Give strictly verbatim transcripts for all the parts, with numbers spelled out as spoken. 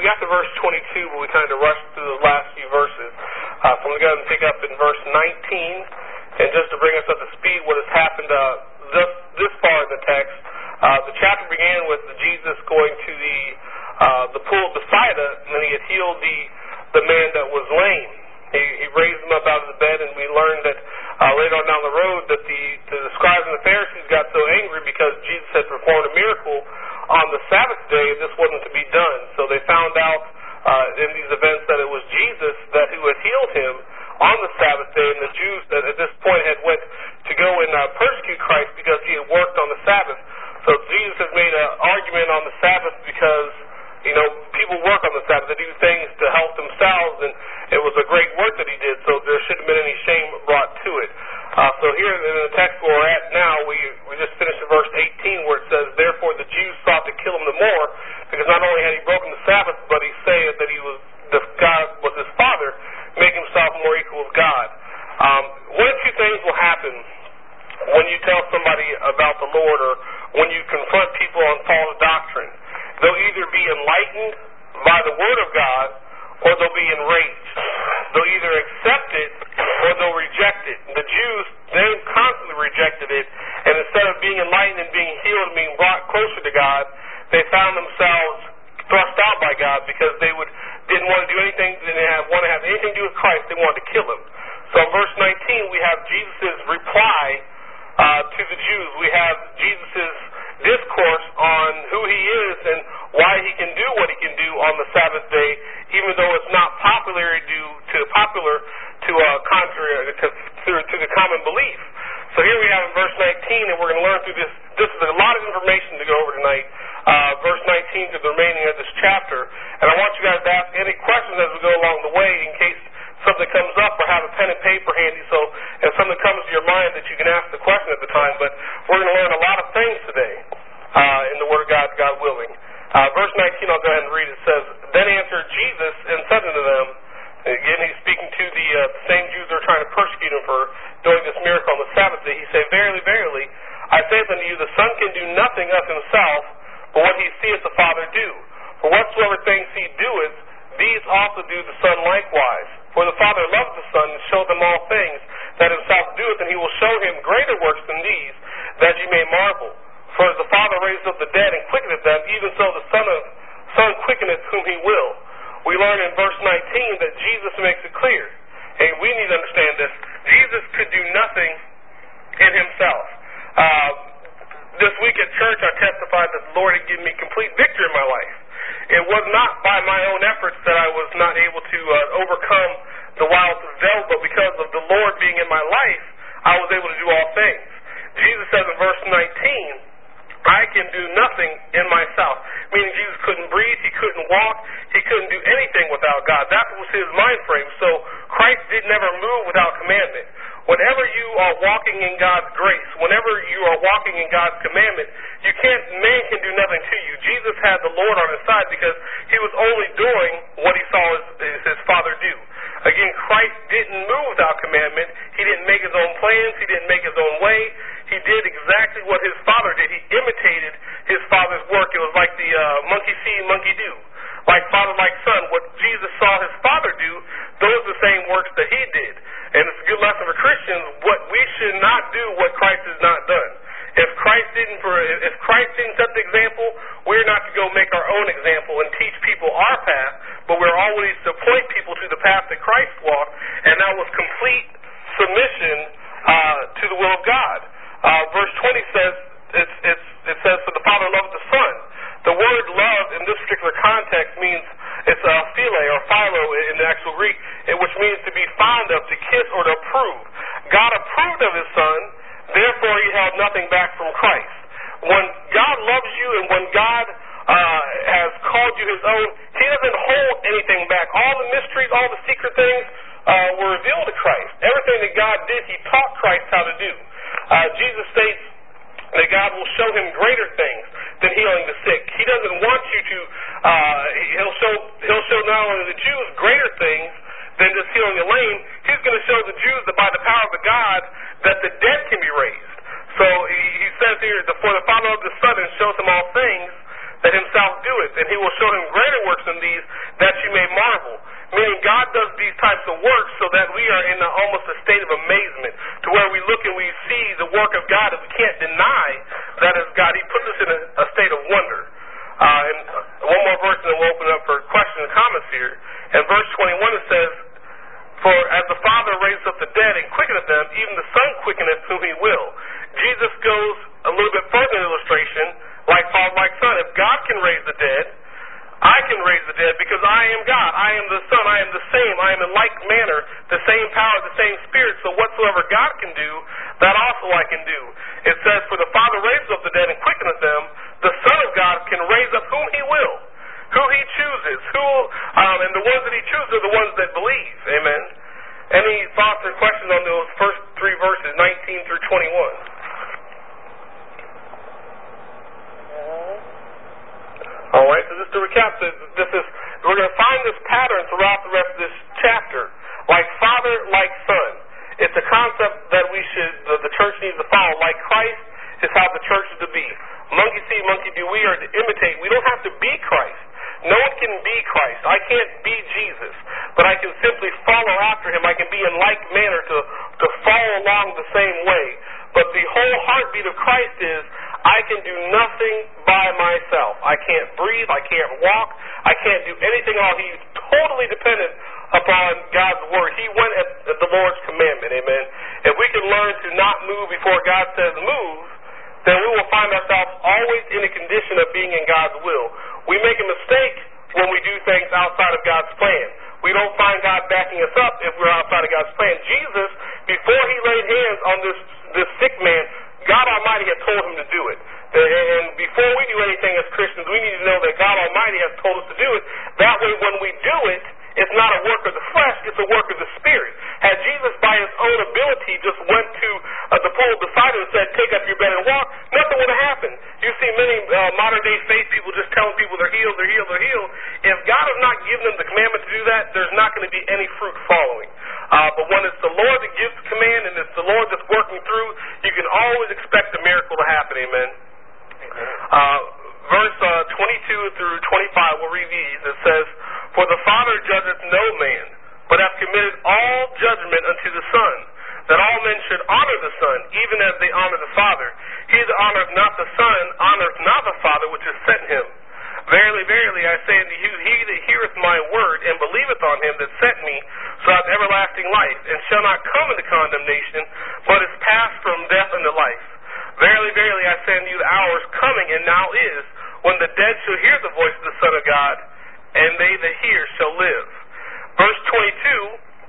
got to verse twenty-two, but we kind of rushed through the last few verses. Uh, so I'm going to go ahead and pick up in verse nineteen, and just to bring us up to speed, what has happened uh, this, this far in the text. Uh, the chapter began with Jesus going to the uh, the pool of Bethsaida, and then he had healed the the man that was lame. He, he raised him up out of the bed, and we learned that uh, later on down the road that the, the scribes and the Pharisees got so angry because Jesus had performed a miracle on the Sabbath day, and this wasn't to be done. So they found out uh, in these events that it was Jesus that who had healed him on the Sabbath day, and the Jews that at this point had went to go and uh, persecute Christ because he had worked on the Sabbath. So Jesus has made an argument on the Sabbath because, you know, people work on the Sabbath. They do things to help themselves, and it was a great work that he did, so there shouldn't have been any shame brought to it. Uh, so here in the text where we're at now, we, we just finished in verse eighteen where it says, "Therefore the Jews sought to kill him the more, because not only had he broken the Sabbath, but he said that he was the God was his Father, making himself more equal with God." Um, one of two things will happen when you tell somebody about the Lord or when you confront people on false doctrine. They'll either be enlightened by the Word of God or they'll be enraged. They'll either accept it or they'll reject it. The Jews, they constantly rejected it, and instead of being enlightened and being healed and being brought closer to God, they found themselves thrust out by God because they would didn't want to do anything, didn't have, want to have anything to do with Christ. They wanted to kill him. So in verse nineteen, we have Jesus' reply uh, to the Jews. We have Jesus' discourse on who he is and why he can do what he can do on the Sabbath day, even though it's not popular due to popular to uh, contrary to, to, to the common belief. So here we have in verse nineteen, and we're going to learn through this. This is a lot of information to go over tonight. Uh, verse nineteen to the remaining of this chapter, and I want you guys to ask any questions as we go along the way in case something comes up, or have a pen and paper handy so if something comes to your mind that you can ask the question at the time. But we're going to learn a lot of things today uh, in the Word of God, God willing. Uh, verse nineteen, I'll go ahead and read. It says, "Then answered Jesus and said unto them," again he's speaking to the uh, same Jews that are trying to persecute him for doing this miracle on the Sabbath day. He said, "Verily, verily, I say unto you, the Son can do nothing of himself, but what he seeth the Father do. For whatsoever things he doeth, these also do the Son likewise. For the Father loveth the Son, and showeth him all things that himself doeth, and he will show him greater works than these, that ye may marvel. For as the Father raiseth up the dead and quickeneth them, even so the Son of Son quickeneth whom he will." We learn in verse nineteen that Jesus makes it clear, and we need to understand this. Jesus could do nothing in himself. Uh, this week at church, I testified that the Lord had given me complete victory in my life. It was not by my own efforts that I was not able to uh, overcome the wiles of the devil, but because of the Lord being in my life, I was able to do all things. Jesus says in verse nineteen, "I can do nothing in myself," meaning Jesus couldn't breathe, he couldn't walk, he couldn't do anything without God. That was his mind frame. So Christ did never move without commandment. Whenever you are walking in God's grace, whenever you are walking in God's commandment, you can't, man can do nothing to you. Jesus had the Lord on his side because he was only doing what he saw his, his Father do. Again, Christ didn't move without commandment. He didn't make his own plans. He didn't make his own way. He did exactly what his Father did. He imitated his Father's work. It was like the uh, monkey see, monkey do. Like father, like son. What Jesus saw his Father do, those are the same works that he did. And it's a good lesson for Christians. What we should not do what Christ has not done. If Christ didn't, for if Christ didn't set the example, we're not to go make our own example and teach people our path, but we're always to point people to the path that Christ walked, and that was complete submission uh, to the will of God. Uh, verse twenty says, it's, it's, it says, "For the Father loveth the Son." The word love in this particular context means it's a phile or philo in the actual Greek, which means to be fond of, to kiss, or to approve. God approved of his Son, therefore he held nothing back from Christ. When God loves you and when God uh, has called you his own, he doesn't hold anything back. All the mysteries, all the secret things uh, were revealed to Christ. Everything that God did, he taught Christ how to do. Uh, Jesus states that God will show him greater things than healing the sick. He doesn't want you to, uh, he'll show he'll show not only the Jews greater things than just healing the lame, he's going to show the Jews that by the power of the God that the dead can be raised. So he, he says here, "For the Father of the Son and shows him all things that himself doeth, and he will show him greater works than these, in a, a state of wonder. Uh, and one more verse, and then we'll open up for questions and comments here. In verse twenty-one, it says, "For as the Father raises up the dead and quickeneth them, even the Son quickeneth whom he will." Jesus goes a little bit further in illustration, like Father, like Son. If God can raise the dead, I can raise the dead because I am God. I am the Son. I am the same. I am in like manner, the same power, the same Spirit. So whatsoever God can do, that also I can do. It says, "For the Father raises up the dead and quickeneth them, the Son of God can raise up whom he will." Who he chooses, who, um, and the ones that he chooses are the ones that believe. Amen. Any thoughts or questions on those first three verses, nineteen through twenty-one? All right. So just to recap, this is we're going to find this pattern throughout the rest of this chapter, like Father, like Son. It's a concept that we should, the, the church needs to follow. Like Christ is how the church is to be. Monkey see, monkey do. We are to imitate. We don't have to be Christ. No one can be Christ. I can't be Jesus, but I can simply follow after him. I can be in like manner to, to follow along the same way. But the whole heartbeat of Christ is, I can do nothing by myself. I can't breathe. I can't walk. I can't do anything at all. He's totally dependent upon God's word. He went at, at the Lord's commandment. Amen. If we can learn to not move before God says move, then we will find ourselves always in a condition of being in God's will. We make a mistake when we do things outside of God's plan. We don't find God backing us up if we're outside of God's plan. Jesus, before he laid hands on this, this sick man, God Almighty had told him to do it. And before we do anything as Christians, we need to know that God Almighty has told us to do it. That way, when we do it, it's not a work of the flesh, it's a work of the Spirit. Had Jesus, by his own ability, just went to uh, the pool beside him and said, "Take up your bed and walk," nothing would have happened. You see many uh, modern-day faith people just telling people they're healed, they're healed, they're healed. If God has not given them the commandment to do that, there's not going to be any fruit following. Uh, but when it's the Lord that gives the command and it's the Lord that's working through, you can always expect a miracle to happen. Amen. Uh, verse uh, twenty-two through twenty-five, we'll read these. It says, "For the Father judgeth no man, but hath committed all judgment unto the Son, that all men should honor the Son, even as they honor the Father. He that honoreth not the Son honoreth not the Father which has sent him. Verily, verily, I say unto you, he that heareth my word, and believeth on him that sent me, shall have everlasting life, and shall not come into condemnation, but is passed from death unto life. Verily, verily, I say unto you, the hour is coming, and now is, when the dead shall hear the voice of the Son of God, and they that hear shall live." Verse twenty-two,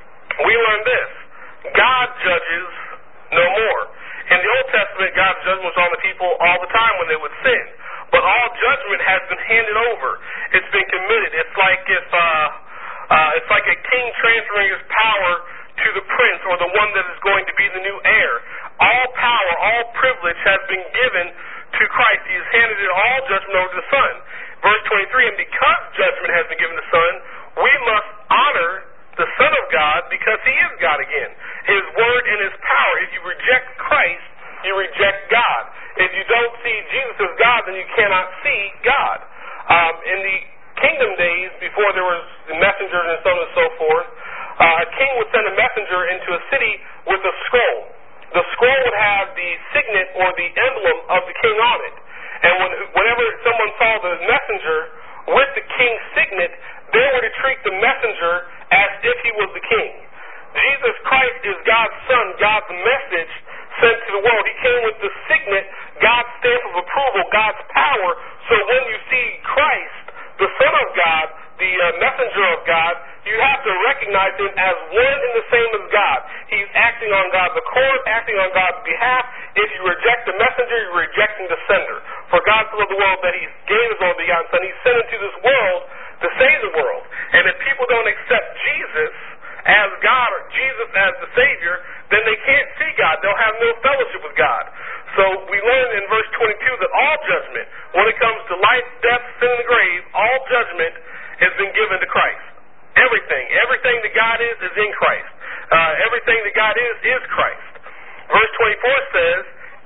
we learn this: God judges no more. In the Old Testament, God's judgment was on the people all the time when they would sin. But all judgment has been handed over. It's been committed. It's like if uh, uh, it's like a king transferring his power to the prince or the one that is going to be the new heir. All power, all privilege has been given to Christ. He has handed it all judgment over to the Son. Verse twenty-three, "And because judgment has been given to the Son, we must honor the Son of God because he is God again. His word and his power. If you reject Christ, you reject God. If you don't see Jesus as God, then you cannot see God." Um, in the kingdom days, before there was messengers and so on and so forth, uh, a king would send a messenger into a city with a scroll. The scroll would have the signet or the emblem of the king on it. And when, whenever someone saw the messenger with the king's signet, they were to treat the messenger as if he was the king. Jesus Christ is God's Son, God's message sent to the world. He came with the signet, God's stamp of approval, God's power. So when you see Christ, the Son of God, the uh, messenger of God, you have to recognize him as one and the same as God. He's acting on God's accord, acting on God's behalf. If you reject the messenger, you're rejecting the sender. For God so loved the world that he gave his only begotten Son. He sent into this world to save the world. And if people don't accept Jesus as God or Jesus as the Savior, then they can't see God. They'll have no fellowship with God. So we learn in verse twenty-two that all judgment, when it comes to life, death, sin, and the grave, all judgment has been given to Christ. Everything. Everything that God is, is in Christ. Uh, everything that God is, is Christ. Verse twenty-four says,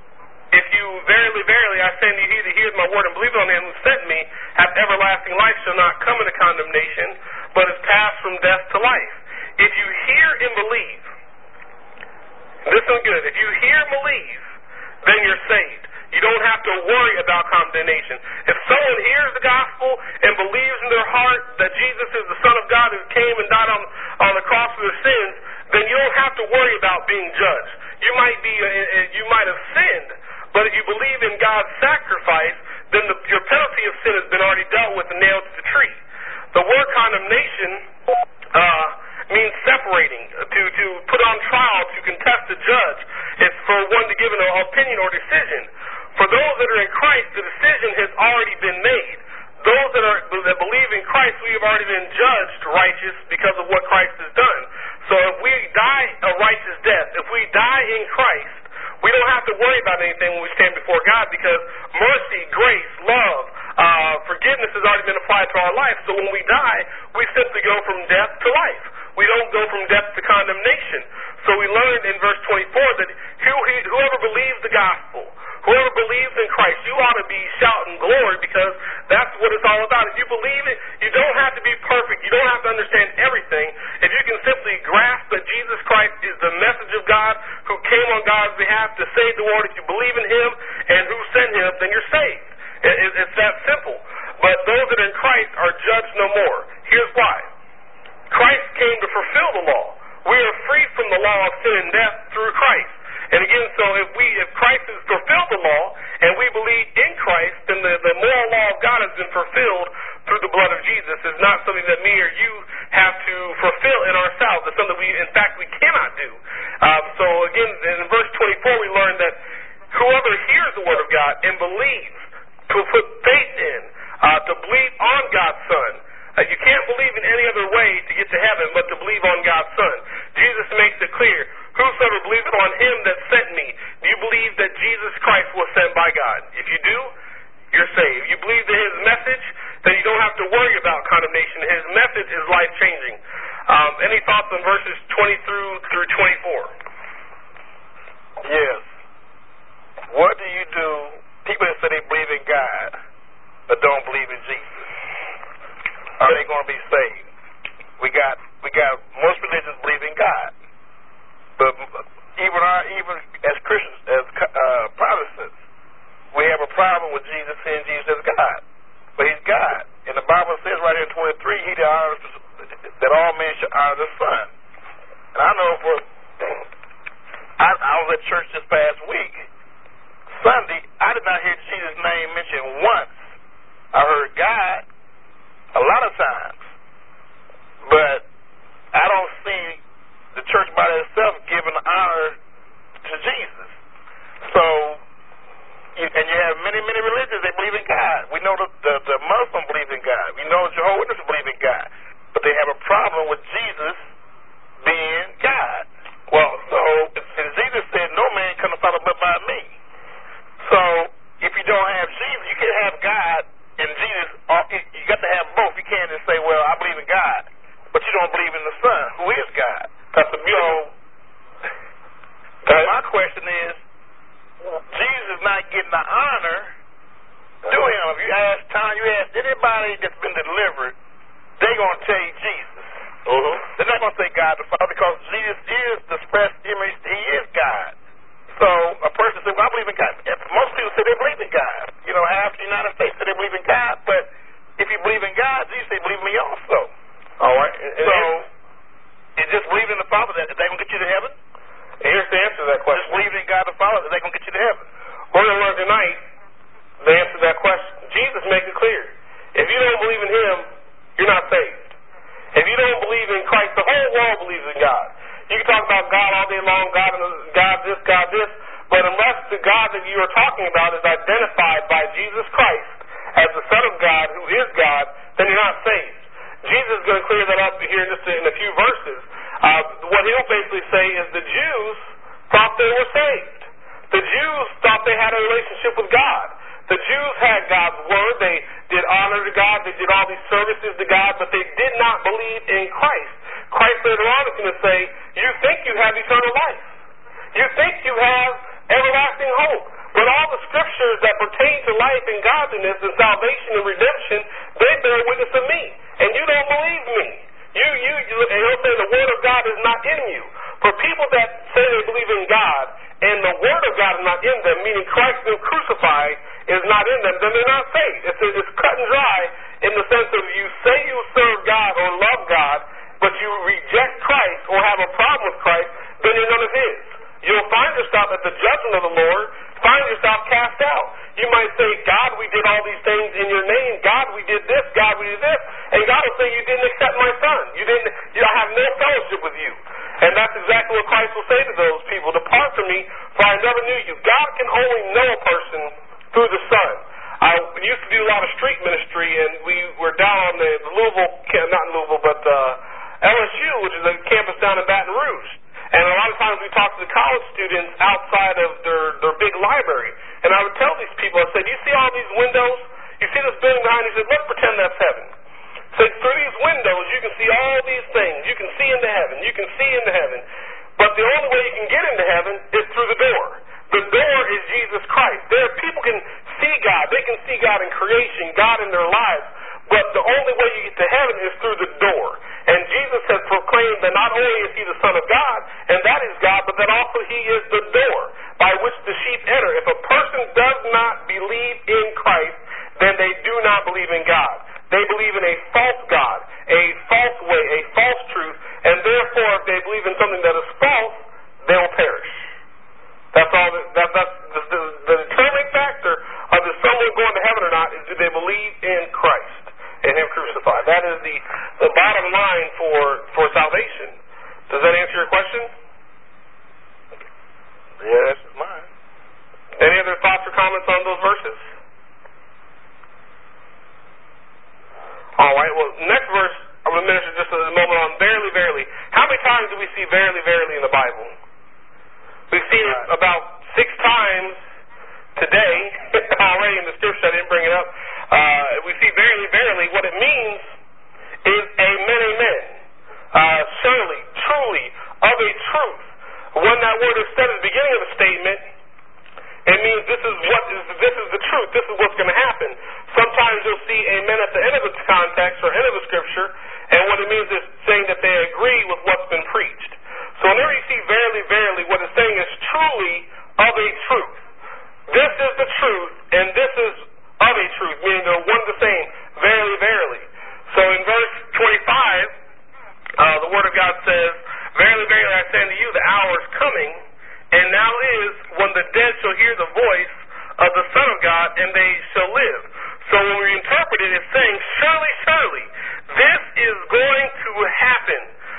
"If you verily, verily, I say unto you, he that heareth my word and believeth on him who sent me, hath everlasting life, shall not come into condemnation, but is passed from death to life." If you hear and believe, listen good, if you hear and believe, then you're saved. You don't have to worry about condemnation. If someone hears the gospel and believes in their heart that Jesus is the Son of God who came and died on, on the cross for their sins, then you don't have to worry about being judged. You might be, uh, you might have sinned, but if you believe in God's sacrifice, then the, your penalty of sin has been already dealt with and nailed to the tree. The word condemnation uh, means separating, to, to put on trial, to contest a judge. It's for one to give an opinion or decision. For those that are in Christ, the decision has already been made. Those that are that believe in Christ, we have already been judged righteous because of what Christ has done. So if we die a righteous death, if we die in Christ, we don't have to worry about anything when we stand before God, because mercy, grace, love, uh, forgiveness has already been applied to our life. So when we die, we simply go from death to life. We don't go from death to condemnation. So we learned in verse twenty-four that whoever believes the gospel, whoever believes in Christ, you ought to be shouting glory, because that's what it's all about. If you believe it, you don't have to be perfect. You don't have to understand everything. If you can simply grasp that Jesus Christ is the message of God who came on God's behalf to save the world, if you believe in Him and who sent Him, then you're saved. It's that simple. But those that are in Christ are judged no more. Here's why. Christ came to fulfill the law. We are free from the law of sin and death through Christ. And again, so if we, if Christ has fulfilled the law and we believe in Christ, then the, the moral law of God has been fulfilled through the blood of Jesus. It's not something that me or you have to fulfill in ourselves. It's something we, in fact, we cannot do. Um, so again, in verse twenty-four, we learn that whoever hears the word of God and believes, to put faith in, uh, to believe on God's Son. Uh, you can't believe in any other way to get to heaven but to believe on God's Son. Jesus makes it clear, whosoever believes on Him that sent me. Do you believe that Jesus Christ was sent by God? If you do, you're saved. If you believe in His message, then you don't have to worry about condemnation. His message is life-changing. Um, any thoughts on verses twenty through through twenty-four? Yes. What do you do? People that say they believe in God but don't believe in Jesus, are they going to be saved? We got we got most religions believe in God, but even our even as Christians, as uh, Protestants, we have a problem with Jesus saying Jesus is God, but He's God, and the Bible says right here in twenty-three, He that honors that all men should honor the Son. And I know for I, I was at church this past week. Sunday, I did not hear Jesus' name mentioned once. I heard God a lot of times, but I don't see the church by itself giving honor to Jesus. So, you, and you have many, many religions that believe in God. We know the, the, the Muslims believe in God. We know the Jehovah's Witnesses believe in God, but they have a problem with Jesus being God. Well, so, and Jesus said, no man comes to follow but by me. So, if you don't have Jesus, you can have God and Jesus. You got to have both. You can't just say, well, I believe in God, but you don't believe in the Son, who is God. That's the beautiful. So, my question is, Jesus is not getting the honor to Him. If you ask Tom, you ask anybody that's been delivered, they're going to tell you Jesus. Uh-huh. They're not going to say God the Father, because Jesus is the express image. He is God. So a person says, well, I believe in God. Most people say they believe in God. You know, half the United States say they believe in God, but if you believe in God, Jesus say, believe in me also. All right. And, so it's just believing in the Father that they going to get you to heaven? And here's the answer to that question. Just believing in God the Father that they going to get you to heaven? We're going to learn tonight the answer to that question. Jesus makes it clear. If you don't believe in Him, you're not saved. If you don't believe in Christ, the whole world believes in God. You can talk about God all day long, God, God this, God this, but unless the God that you are talking about is identified by Jesus Christ as the Son of God, who is God, then you're not saved. Jesus is going to clear that up here in just in a few verses. Uh, what he'll basically say is the Jews thought they were saved. The Jews thought they had a relationship with God. The Jews had God's word. They did honor to God. They did all these services to God, but they did not believe in Christ. Christ later on is going to say, you think you have eternal life. You think you have everlasting hope. But all the scriptures that pertain to life and godliness and salvation and redemption, they bear witness of me. And you don't believe me. You, you, you and he'll say the word of God is not in you. For people that say they believe in God and the word of God is not in them, meaning Christ been crucified, is not not in them, then they're not saved. It's, it's cut and dry in the sense of you say you serve God or love God, but you reject Christ or have a problem with Christ, then you're none of his. You'll find yourself at the judgment of the Lord, find yourself cast out. You might say, God, we did all these things in your name. God, we did this. God, we did this. And God will say, you didn't accept my son. You didn't. You, I have no fellowship with you. And that's exactly what Christ will say to those people. Depart from me, for I never knew you. God can only know a person through the Son. I used to do a lot of street ministry, and we were down on the Louisville, not Louisville, but uh, L S U, which is a campus down in Baton Rouge. And a lot of times we talk to the college students outside of their, their big library. And I would tell these people, I said, you see all these windows? You see this building behind you? He said, let's pretend that's heaven. So through these windows, you can see all these things. You can see into heaven. You can see into heaven. But the only way you can get into heaven is through the door. The door is Jesus Christ. There, people can see God. They can see God in creation, God in their lives. But the only way you get to heaven is through the door. And Jesus has proclaimed that not only is he the Son of God, and that is God, but that also he is the door by which the sheep enter. If a person does not believe in Christ, then they do not believe in God. They believe in a false God, a false way, a false truth, and therefore if they believe in something that is false, they will perish. That's all. That, that, that's the, the, the determining factor of is someone going to heaven or not is do they believe in Christ and him crucified. That is the, the bottom line for, for salvation. Does that answer your question? Yeah, that's mine. Any other thoughts or comments on those verses? All right, well, next verse I'm going to minister just a moment on verily, verily. How many times do we see verily, verily in the Bible? We've seen it about six times today already in the scripture. I didn't bring it up. Uh, we see verily, verily. What it means is amen, amen. Uh, surely, truly, of a truth. When that word is said at the beginning of a statement, it means this is what is this is the truth. This is what's going to happen. Sometimes you'll see amen at the end of the context or end of the scripture, and what it means is saying that they agree with what's been preached. So whenever you see verily, verily, what it's saying is truly of a truth. This is the truth, and this is of a truth, meaning they're one and the same. Verily, verily. So in verse twenty-five, uh, the Word of God says, verily, verily, I say unto you, the hour is coming, and now is, when the dead shall hear the voice of the Son of God, and they shall live. So when we interpret it, it's saying, surely, surely, this is going to happen.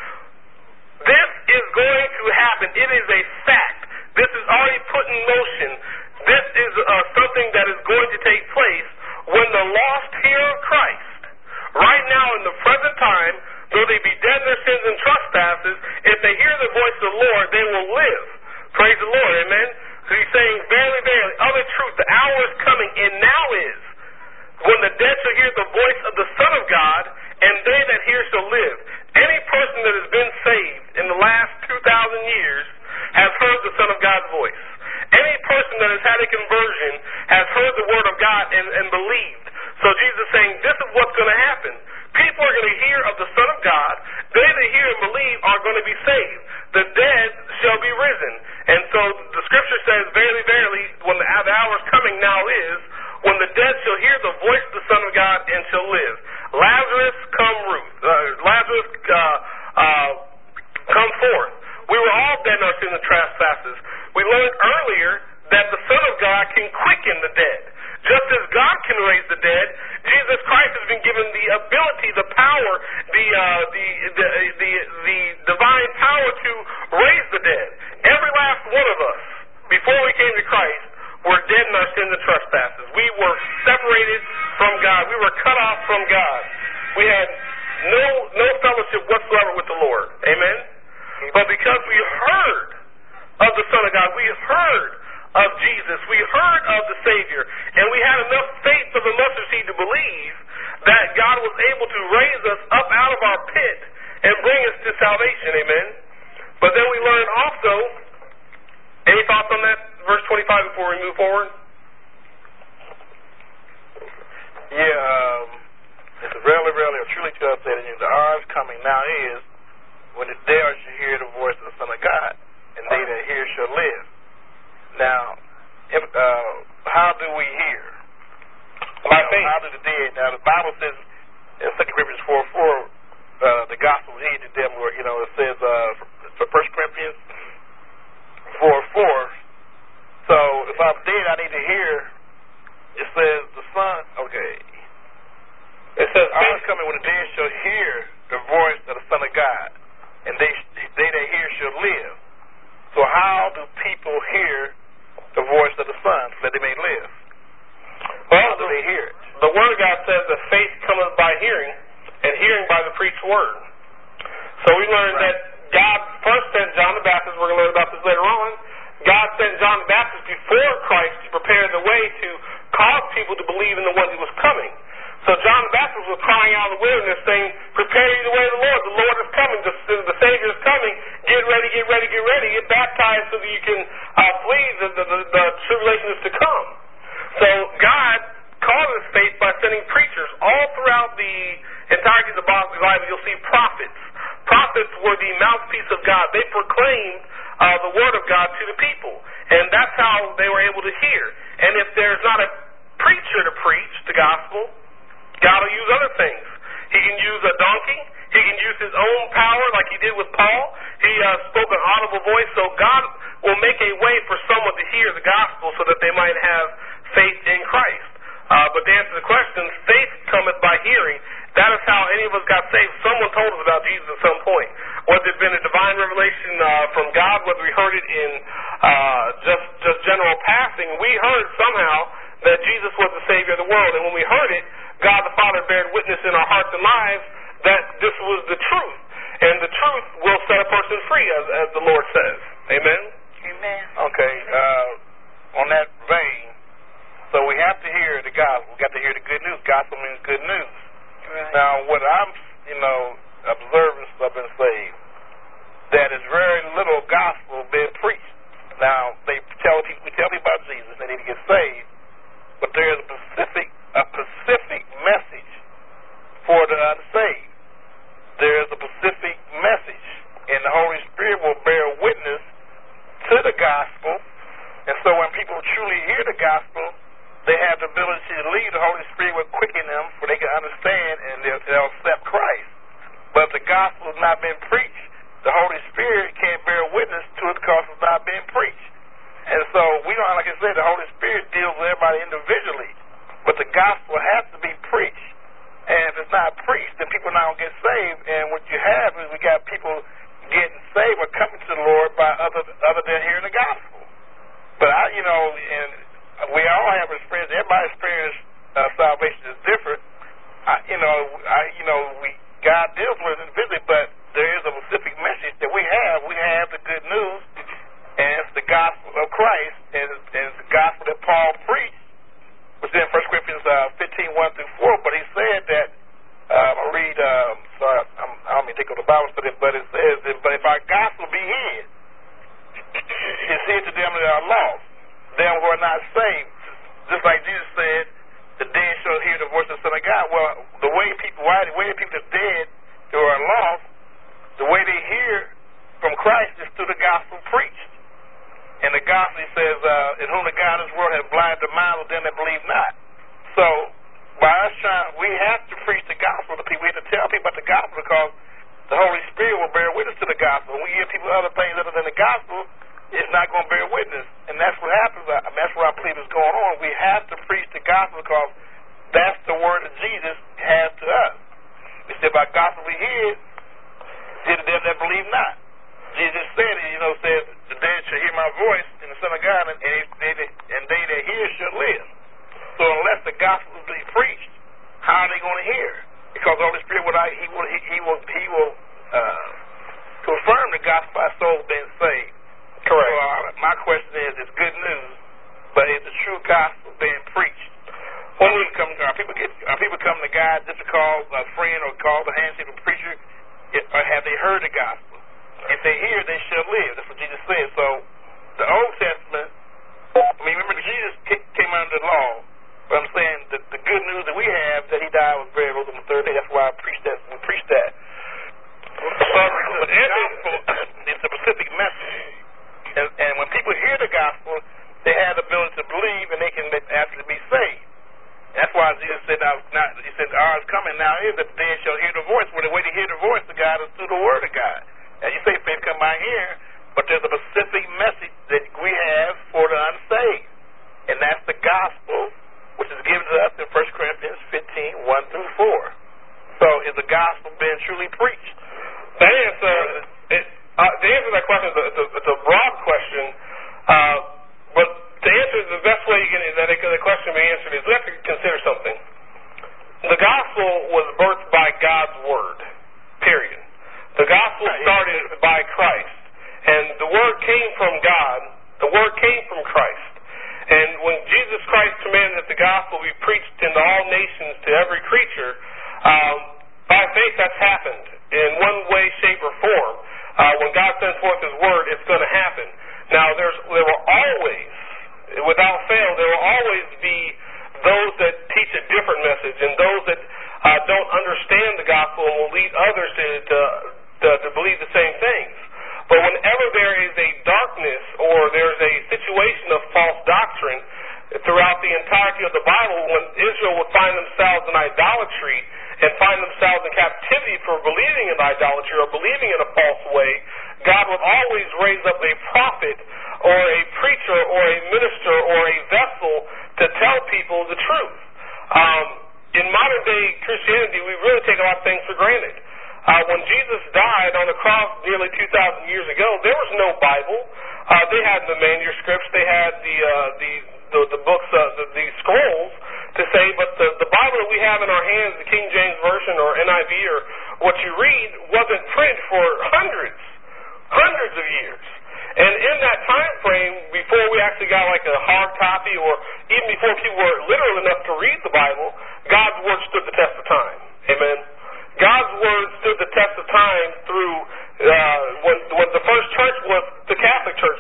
This is going to happen. It is a fact. This is already put in motion. This is uh, something that is going to take place when the lost hear of Christ. Right now, in the present time, though they be dead in their sins and trespasses, if they hear the voice of the Lord, they will live. Praise the Lord, amen? So he's saying, verily, verily, of a truth, the hour is coming, and now is, when the dead shall hear the voice of the Son of God, and they that hear shall live. Any person that has been saved in the last two thousand years has heard the Son of God's voice. Any person that has had a conversion has heard the Word of God and, and believed. So Jesus is saying, this is what's going to happen. People are going to hear of the Son of God. They that hear and believe are going to be saved. The dead shall be risen. And so the Scripture says, verily, verily, when the hour is coming, now is, when the dead shall hear the voice of the Son of God and shall live. Lazarus, come Ruth. Uh, Lazarus, uh, uh, come forth. We were all dead in our sins and trespasses. We learned earlier that the Son of God can quicken the dead. Just as God can raise the dead, Jesus Christ has been given the ability, the power, the uh, the, the the the divine power to raise the dead. Every last one of us, before we came to Christ, were dead in our sins and trespasses. We were separated from God. We were cut off from God. We had no no fellowship whatsoever with the Lord. Amen? But because we heard of the Son of God, we heard of Jesus, we heard of the Savior, and we had enough faith of the mustard seed to believe that God was able to raise us up out of our pit and bring us to salvation. Amen? But then we learn also, any thoughts on that, verse twenty-five, before we move forward? Yeah, um, it's rarely, rarely, or truly to us that the hour is coming, now is, when the dead shall hear the voice of the Son of God, and they that hear shall live. Now, if, uh, how do we hear? faith. How do the dead? Now, the Bible says in Second Corinthians four four, uh, the gospel is hid to them, where, you know, it says uh, for First Corinthians four four. So if I'm dead, I need to hear. It says the Son. Okay. It says I was coming when the dead shall hear the voice of the Son of God, and they they that hear shall live. So how do people hear the voice of the Son so that they may live? Well, how do they hear it? The Word of God says that faith cometh by hearing, and hearing by the preached word. So we learned right. that God first sent John the Baptist. We're going to learn about this later on. God sent John the Baptist before Christ to prepare the way to cause people to believe in the one who was coming. So John the Baptist was crying out in the wilderness saying, prepare you the way of the Lord. The Lord is coming. The, the Savior is coming. Get ready, get ready, get ready. Get baptized so that you can uh, flee the, the, the, the tribulation is to come. So God causes faith by sending preachers. All throughout the entirety of the Bible, you'll see prophets. Prophets were the mouthpiece of God. They proclaimed uh, the word of God to the people. And that's how they were able to hear. And if there's not a preacher to preach the gospel, God will use other things. He can use a donkey. He can use his own power like he did with Paul. He uh, spoke an audible voice. So God will make a way for someone to hear the gospel so that they might have faith in Christ. Uh, but to answer the question, faith cometh by hearing. That is how any of us got saved. Someone told us about Jesus at some point. Whether it's been a divine revelation uh, from God, whether we heard it in uh, just, just general passing, we heard somehow that Jesus was the Savior of the world. And when we heard it, God the Father bared witness in our hearts and lives that this was the truth. And the truth will set a person free, as, as the Lord says. Amen? Amen. Okay. Uh, on that vein, so we have to hear the gospel. We got to hear the good news. Gospel means good news. Right. Now, what I'm, you know, observing since I've been saved, that is very little gospel being preached. Now, they tell people, we tell people about Jesus, they need to get saved, but there is a specific, a specific message for the unsaved. There is a specific message, and the Holy Spirit will bear witness to the gospel. And so when people truly hear the gospel, they have the ability to lead. The Holy Spirit will quicken them so they can understand and they'll, they'll accept Christ. But if the gospel has not been preached, the Holy Spirit can't bear witness to it because it's not being preached. And so we don't, like I said, the Holy Spirit deals with everybody individually. But the gospel has to be preached. And if it's not preached, then people not going to get saved. And what you have is we got people getting saved or coming to the Lord by other other than hearing the gospel. But I, you know, and we all have experience. Everybody's experience uh, salvation is different. I, you know, I, you know, we God deals with it individually, but there is a specific message that we have. We have the good news, and it's the gospel of Christ, and, and it's the gospel that Paul preached, which is in First Corinthians uh, fifteen, one through four. But he said that, uh, I read, um, sorry, I'm, I don't mean to take on the Bible study, but it says, that, but if our gospel be hid, it's hid to them that are lost, them who are not saved. Just like Jesus said, the dead shall hear the voice of the Son of God. Well, the way people, why the way people are dead who are lost, the way they hear from Christ is through the gospel preached. And the gospel, he says, uh, in whom the God of this world has blinded the minds of them that believe not. So, by us trying, we have to preach the gospel to people. We have to tell people about the gospel because the Holy Spirit will bear witness to the gospel. When we give people other things other than the gospel, it's not going to bear witness. And that's what happens. I mean, that's what I believe is going on. We have to preach the gospel because that's the word that Jesus has to us. He said, by gospel we hear, hear to them that believe not. Jesus said, you know, said, the dead shall hear my voice and the Son of God, and they, and they that hear shall live. So unless the gospel is being preached, how are they going to hear? Because the Holy Spirit, will, he will, he, he will, he will uh, confirm the gospel by souls being saved. Correct. So uh, my question is, it's good news, but is the true gospel being preached? When we come, are people get, are people coming to God just to call a friend or call the handshake of a preacher, or have they heard the gospel? If they hear, they shall live. That's what Jesus said. So the Old Testament, I mean, remember Jesus came under the law, but I'm saying the, the good news that we have that he died was buried on the third day. That's why I preach that. We preach that. But the gospel is a specific message. And, and when people hear the gospel, they have the ability to believe and they can actually be saved. That's why Now Jesus said, now, now he said, the hour is coming now is that the dead shall hear the voice. Well, the way to hear the voice of God is through the word of God. And you say faith come by hearing, but there's a specific message that we have for the unsaved. And that's the gospel, which is given to us in First Corinthians fifteen, one through four. So is the gospel being truly preached? That is, uh, it, uh, to answer that question, it's a, it's a, it's a broad question, uh, but to answer the best way you can, that it, the question be answered is we have to consider something. The gospel was birthed by God's word, period. The gospel started by Christ, and the word came from God. The word came from Christ. And when Jesus Christ commanded that the gospel be preached into all nations to every creature, um, by faith that's happened in one way, shape, or form. Uh, when God sends forth his word, it's going to happen. Now, there's, there will always, without fail, there will always be those that teach a different message and those that uh, don't understand the gospel and will lead others to, to, to, to believe the same things. But whenever there is a darkness or there's a situation of false doctrine throughout the entirety of the Bible, when Israel would find themselves in idolatry and find themselves in captivity for believing in idolatry or believing in a false way, God would always raise up a prophet or a preacher or a minister or a vessel to tell people the truth. Um, in modern-day Christianity, we really take a lot of things for granted. Uh, when Jesus died on the cross nearly two thousand years ago, there was no Bible. Uh, they had the manuscripts, they had the uh, the, the the books, uh, the, the scrolls to say, but the, the Bible that we have in our hands, the King James Version or N I V or what you read, wasn't printed for hundreds, hundreds of years. And in that time frame, before we actually got like a hard copy or even before people were literal enough to read the Bible, God's Word stood the test of time. Amen. God's Word stood the test of time through uh, when, when the first church was the Catholic Church.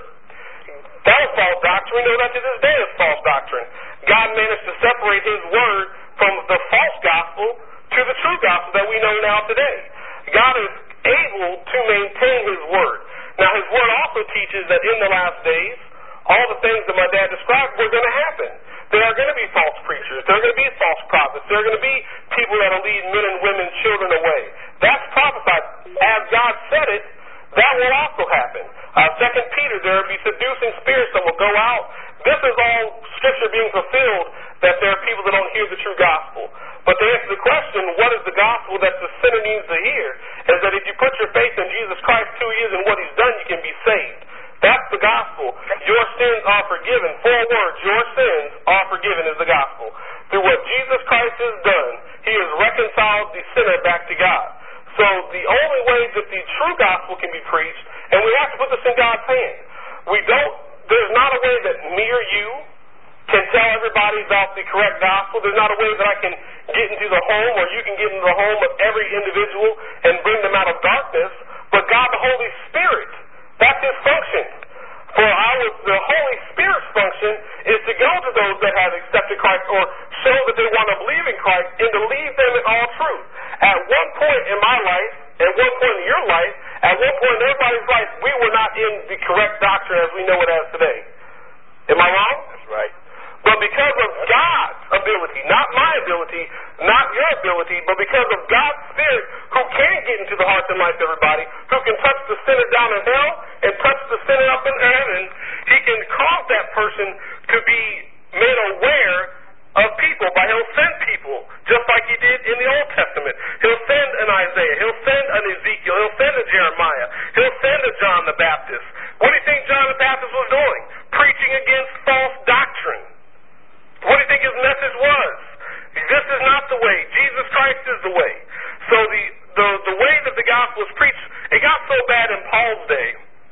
That was false doctrine. We know that to this day is false doctrine. God managed to separate his Word from the false gospel to the true gospel that we know now today. God is able to maintain his Word. Now, his Word also teaches that in the last days, all the things that my dad described were going to happen. There are going to be false preachers. There are going to be false prophets. There are going to be people that will lead men and women, children away. That's prophesied. As God said it, that will also happen. Uh, Second Peter, there will be seducing spirits that will go out. This is all Scripture being fulfilled, that there are people that don't hear the true gospel. But to answer the question, what is the gospel that the sinner needs to hear, is that if you put your faith in Jesus Christ, who he is and what he's done, you can be saved. That's the gospel. Your sins are forgiven. Four words, your sins are forgiven is the gospel. Through what Jesus Christ has done, he has reconciled the sinner back to God. So the only way that the true gospel can be preached, and we have to put this in God's hand. We don't, there's not a way that me or you can tell everybody about the correct gospel. There's not a way that I can get into the home or you can get into the home of every individual and bring them out of darkness. But God, the Holy Spirit, that's his function. For our, the Holy Spirit's function is to go to those that have accepted Christ or show that they want to believe in Christ and to lead them in all truth. At one point in my life, at one point in your life, at one point in everybody's life, we were not in the correct doctrine as we know it as today. Am I wrong? That's right. But because of God's ability, not my ability, not your ability, but because of God's Spirit, who can get into the hearts and lives of everybody, who can touch the sinner down in hell and touch the sinner up in heaven, he can cause that person to be made aware of people, but he'll send people, just like he did in the Old Testament. He'll send an Isaiah, he'll send an Ezekiel, he'll send a Jeremiah, he'll send a John the Baptist. What do you think John the Baptist was doing? Preaching against false doctrine. What do you think his message was? This is not the way. Jesus Christ is the way. So the, the, the way that the gospel was preached, it got so bad in Paul's day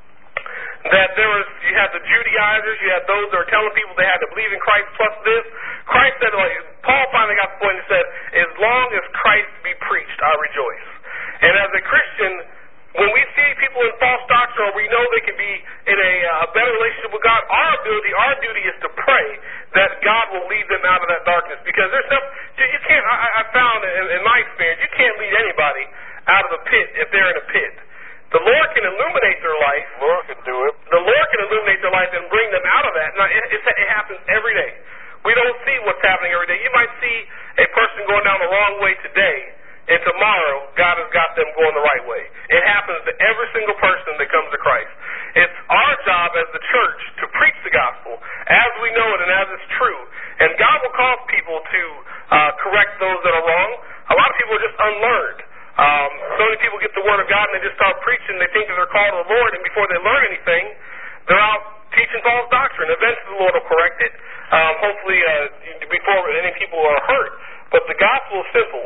that there was, you had the Judaizers, you had those that were telling people they had to believe in Christ plus this. Christ said, like, Paul finally got to the point and said, as long as Christ be preached, I rejoice. And as a Christian, when we see people in false doctrine or we know they can be in a, uh, a better relationship with God, our ability, our duty is to pray that God will lead them out of that darkness. Because there's stuff, you, you can't, I, I found in, in my experience, you can't lead anybody out of a pit if they're in a pit. The Lord can illuminate their life. The Lord can do it. The Lord can illuminate their life and bring them out of that. Now, it, it, it happens every day. We don't see what's happening every day. You might see see a person going down the wrong way today, and tomorrow God has got them going the right way. It happens to every single person that comes to Christ. It's our job as the church to preach the gospel as we know it and as it's true. And God will cause people to uh, correct those that are wrong. A lot of people are just unlearned. Um, so many people get the word of God and they just start preaching. They think that they're called to the Lord, and before they learn anything, they're out teaching false doctrine. Eventually the Lord will correct it, um, hopefully uh, before any people are hurt. But the gospel is simple.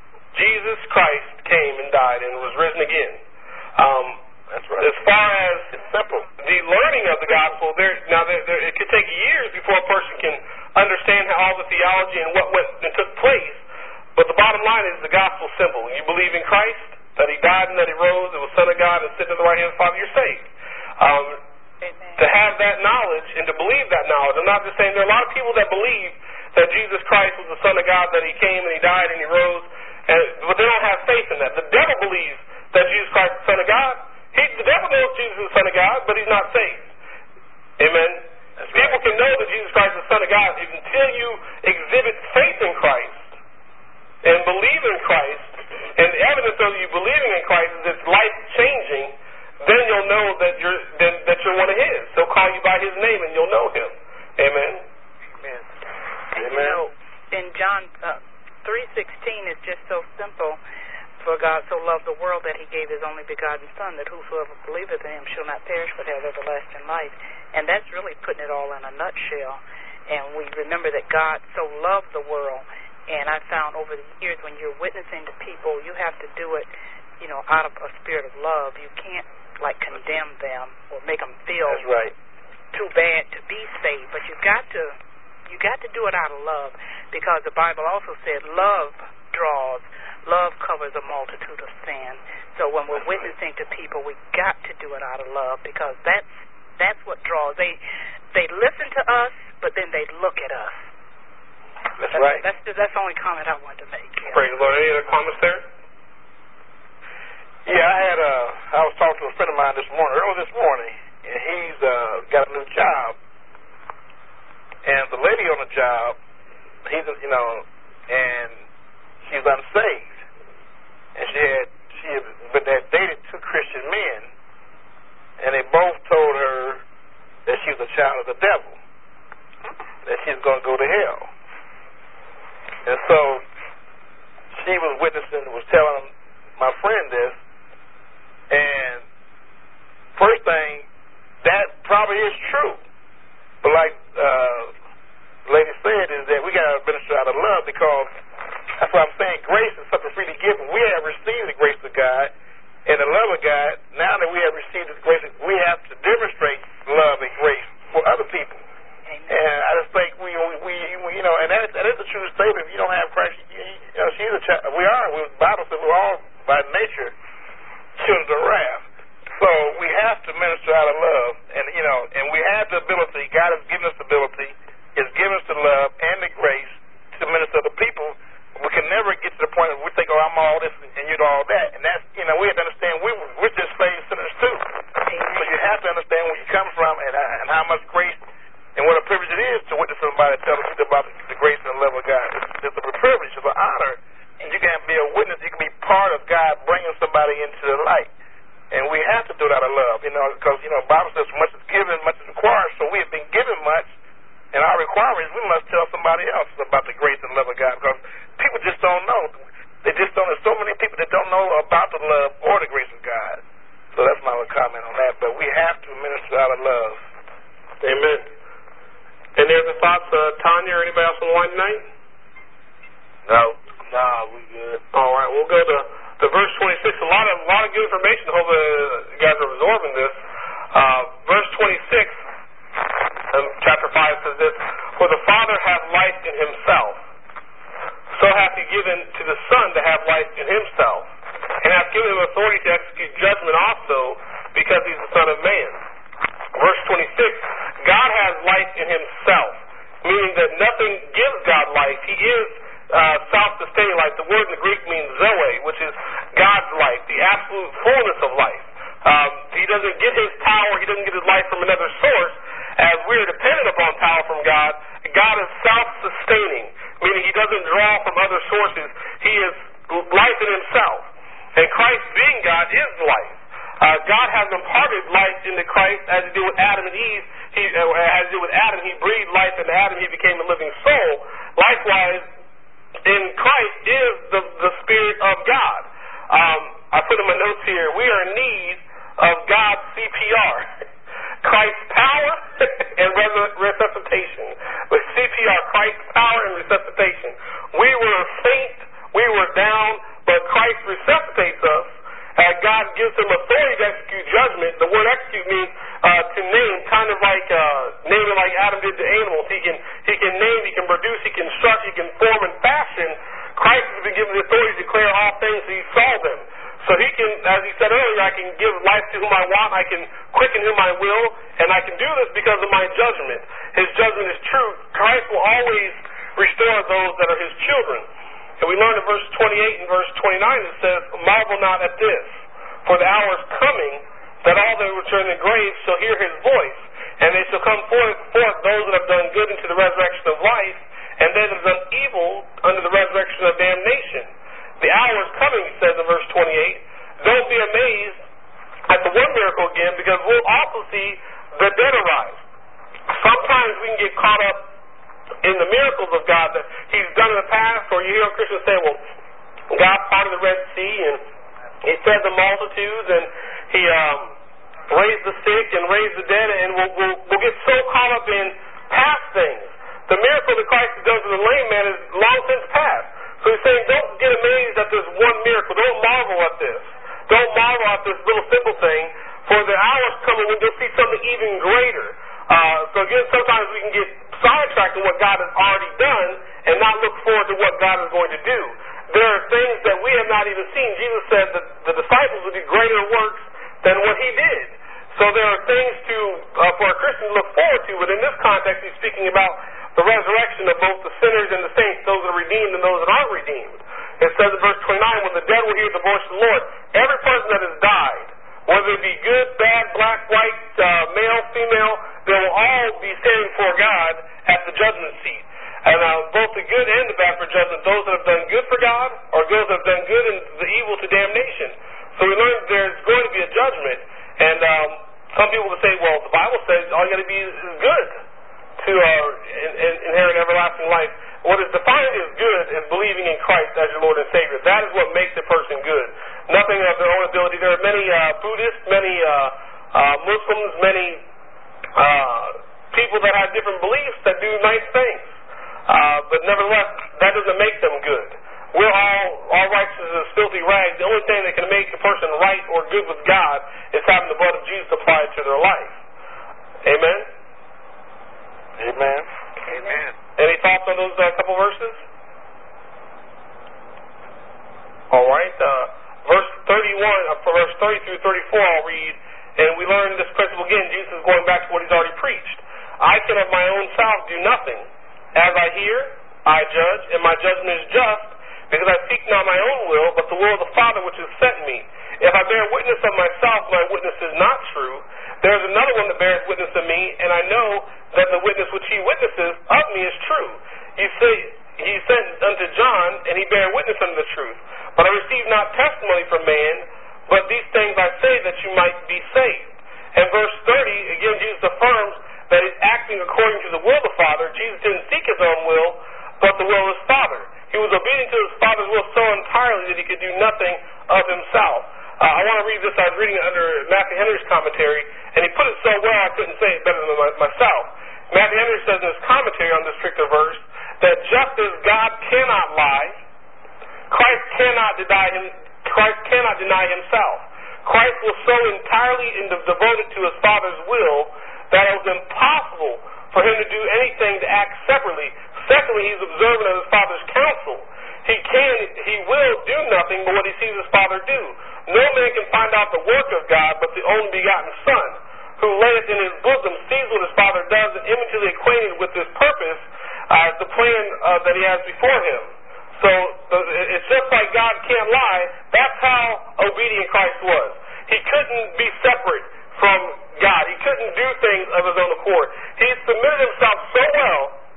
Jesus Christ came and died and was risen again. Um, That's right. As far as it's simple, the learning of the gospel, there now there, there, it could take years before a person can understand how all the theology and what went and took place. But the bottom line is the gospel is simple. You believe in Christ, that He died and that He rose, and was Son of God, and sitting at the right hand of the Father, you're saved. Um, to have that knowledge and to believe that knowledge, I'm not just saying there are a lot of people that believe that Jesus Christ was the Son of God, that He came and He died and He rose, and, but they don't have faith in that. The devil believes that Jesus Christ is the Son of God. He, the devil knows Jesus is the Son of God, but he's not saved. Amen? That's People right. can know that Jesus Christ is the Son of God until you exhibit faith in Christ and believe in Christ, and the evidence of you believing in Christ is it's life-changing, then you'll know that you're then, that you're one of His. He'll call you by His name, and you'll know Him. Amen? Amen. And Amen. You know, in John uh, three sixteen, it's just so simple. For God so loved the world that He gave His only begotten Son, that whosoever believeth in Him shall not perish but have everlasting life. And that's really putting it all in a nutshell. And we remember that God so loved the world. And I found over the years when you're witnessing to people, you have to do it, you know, out of a spirit of love. You can't, like, condemn them or make them feel that's right. too bad to be saved. But you've got to, you got to do it out of love, because the Bible also said love draws. Love covers a multitude of sin. So when we're witnessing to people, we got to do it out of love, because that's that's what draws. They they listen to us, but then they look at us. That's, that's right. That's that's the only comment I wanted to make. Yeah. Praise the Lord. Any other comments there? Yeah, I had a. I was talking to a friend of mine this morning, early this morning, and he's uh, got a new job, and the lady on the job, he's you know, and she's unsaved. And she had she had, but had dated two Christian men, and they both told her that she was a child of the devil, that she was going to go to hell. And so she was witnessing, was telling my friend this, and first thing, that probably is true. But like uh, the lady said, is that we got to minister out of love, because that's what I'm saying. Grace is something freely given. We have received the grace of God and the love of God. Now that we have received the grace, we have to demonstrate love and grace for other people. Amen. And I just think we, we, we you know, and that, that is a true statement. If you don't have Christ, you, you know, she's a child. We are. We, the Bible says we're all by nature children of wrath. So we have to minister out of love, and you know, and we have the ability. God has given us the ability. Has given us the love and the grace to minister to the people. We can never get to the point where we think, oh, I'm all this and you're all that. And that's, you know, we have to understand we, we're just slave sinners too. So you have to understand where you come from, and, and how much grace and what a privilege it is to witness somebody, tell the truth about the grace and the love of God. It's, it's a privilege, it's an honor. And you can be a witness, you can be part of God bringing somebody into the light. And we have to do it out of love, you know, because, you know, the Bible says much is given, much is required. So we have been given much. And our requirement is we must tell somebody else about the grace and love of God, because people just don't know. They just don't. There's so many people that don't know about the love or the grace of God. So that's my little comment on that. But we have to minister out of love. Amen. Any other thoughts, uh, Tanya, or anybody else on the line tonight? No. No, we good. All right, we'll go to, to verse twenty-six. A lot of a lot of good information. Hope uh, you guys are absorbing this. Uh, verse twenty-six. Um, chapter five says this: For the Father hath life in Himself, so hath He given to the Son to have life in Himself, and hath given Him authority to execute judgment also, because He's the Son of Man. Verse twenty-six, God has life in Himself, meaning that nothing gives God life. He is uh, self-sustaining life. The word in the Greek means zoe, which is God's life, the absolute fullness of life. Um, he doesn't get His power, He doesn't get His life from another source. As we are dependent upon power from God, God is self-sustaining. meaning he doesn't draw from other sources. He is life in himself. And Christ being God is life. Uh, God has imparted life into Christ as he did with Adam and Eve. He, uh, as he did with Adam, he breathed life into Adam. He became a living soul. Likewise, in Christ is the, the Spirit of God. Um, I put in my notes here, we are in need of God's C P R. Christ's power and resuscitation. With C P R, Christ's power and resuscitation. We were faint, we were down, but Christ resuscitates us. Uh, God gives him authority to execute judgment. The word execute means uh, to name, kind of like uh, naming like Adam did to animals. He can he can name, he can produce, he can structure, he can form and fashion. Christ has been given the authority to declare all things, so he saw them. So he can, as he said earlier, I can give life to whom I want, I can quicken whom I will, and I can do this because of my judgment. His judgment is true. Christ will always restore those that are his children. And we learn in verse twenty-eight and verse twenty-nine, it says, marvel not at this, for the hour is coming that all that which are in the grave shall hear his voice, and they shall come forth, forth those that have done good into the resurrection of life, and they that have done evil under the resurrection of damnation. The hour is coming, he says in verse twenty-eight. Don't be amazed at the one miracle again, because we'll also see the dead arise. Sometimes we can get caught up in the miracles of God that he's done in the past, or you hear Christians say, well, God parted the Red Sea, and he fed the multitudes, and he um, raised the sick and raised the dead, and we'll, we'll, we'll get so caught up in past things. The miracle that Christ has done for the lame man is long since past. So he's saying, don't get amazed at this one miracle. Don't marvel at this. Don't marvel at this little simple thing, for the hour's coming when you'll see something even greater. Uh, so again, sometimes we can get sidetracked in what God has already done and not look forward to what God is going to do. There are things that we have not even seen. Jesus said that the disciples would do greater works than what he did. So there are things to uh, for a Christian to look forward to, but in this context he's speaking about the resurrection of both the sinners and the saints, those that are redeemed and those that aren't redeemed. It says in verse twenty-nine, when the dead will hear the voice of the Lord, every person that has died, whether it be good, bad, black, white, uh, male, female, they will all be standing before God at the judgment seat. And uh, both the good and the bad for judgment, those that have done good for God, or those that have done good and the evil to damnation. So we learn there's going to be a judgment. And um, some people will say, well, the Bible says all you got to be is good to uh, in, in, inherit everlasting life. What is defined as good is believing in Christ as your Lord and Savior. That is what makes a person good. Nothing of their own ability. There are many uh, Buddhists, many uh, uh, Muslims, many uh, people that have different beliefs that do nice things. Uh, but nevertheless, that doesn't make them good. We're all, all righteousness is filthy rags. The only thing that can make a person right or good with God is having the blood of Jesus applied to their life. Amen? Amen. Amen. Any thoughts on those uh, couple verses? All right. Uh, verse thirty-one, uh, verse thirty through thirty-four, I'll read. And we learn this principle again. Jesus is going back to what he's already preached. I can of my own self do nothing. As I hear, I judge, and my judgment is just, because I seek not my own will, but the will of the Father which has sent me. If I bear witness of myself, my witness is not true. There is another one that bears witness of me, and I know that the witness which he witnesses of me is true. You say, he sent unto John, and he bare witness unto the truth. But I receive not testimony from man, but these things I say that you might be saved. And verse thirty, again, Jesus affirms that he's acting according to the will of the Father. Jesus didn't seek his own will, but the will of his Father. He was obedient to his Father's will so entirely that he could do nothing of himself. Uh, I want to read this. I was reading it under Matthew Henry's commentary, and he put it so well I couldn't say it better than my, myself. Matthew Henry says in his commentary on this particular verse that just as God cannot lie, Christ cannot deny him. Christ cannot deny himself. Christ was so entirely devoted to his Father's will that it was impossible for him to do anything to act separately. Secondly, he's observant of his Father's counsel. He can, he will do nothing but what he sees his Father do. No man can find out the work of God but the only begotten Son, who layeth in his bosom, sees what his Father does, and intimately acquainted with his purpose, uh, the plan uh, that he has before him. So the, it's just like God can't lie. That's how obedient Christ was. He couldn't be separate from God. He couldn't do things of his own accord. He submitted himself so well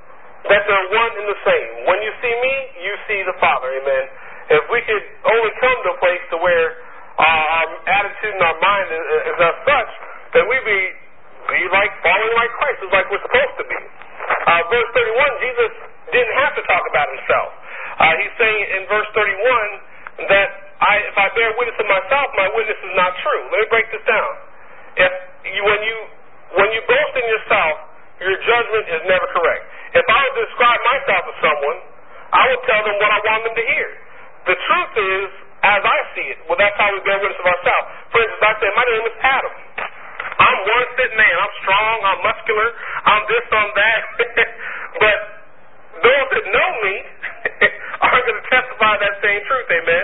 that they're one and the same. When you see me, you see the Father, amen. If we could only come to a place to where uh, our attitude and our mind is, is as such, then we'd be, be like following like Christ, is like we're supposed to be. Uh, verse thirty-one, Jesus didn't have to talk about himself. Uh, he's saying in verse thirty-one that I, if I bear witness of myself, my witness is not true. Let me break this down. If you, when you when you boast in yourself, your judgment is never correct. If I were to describe myself to someone, I would tell them what I want them to hear. The truth is, as I see it, well, that's how we bear witness of ourselves. For instance, I say, my name is Adam. I'm one fit man. I'm strong. I'm muscular. I'm this, I'm that. But those that know me are going to testify that same truth. Amen?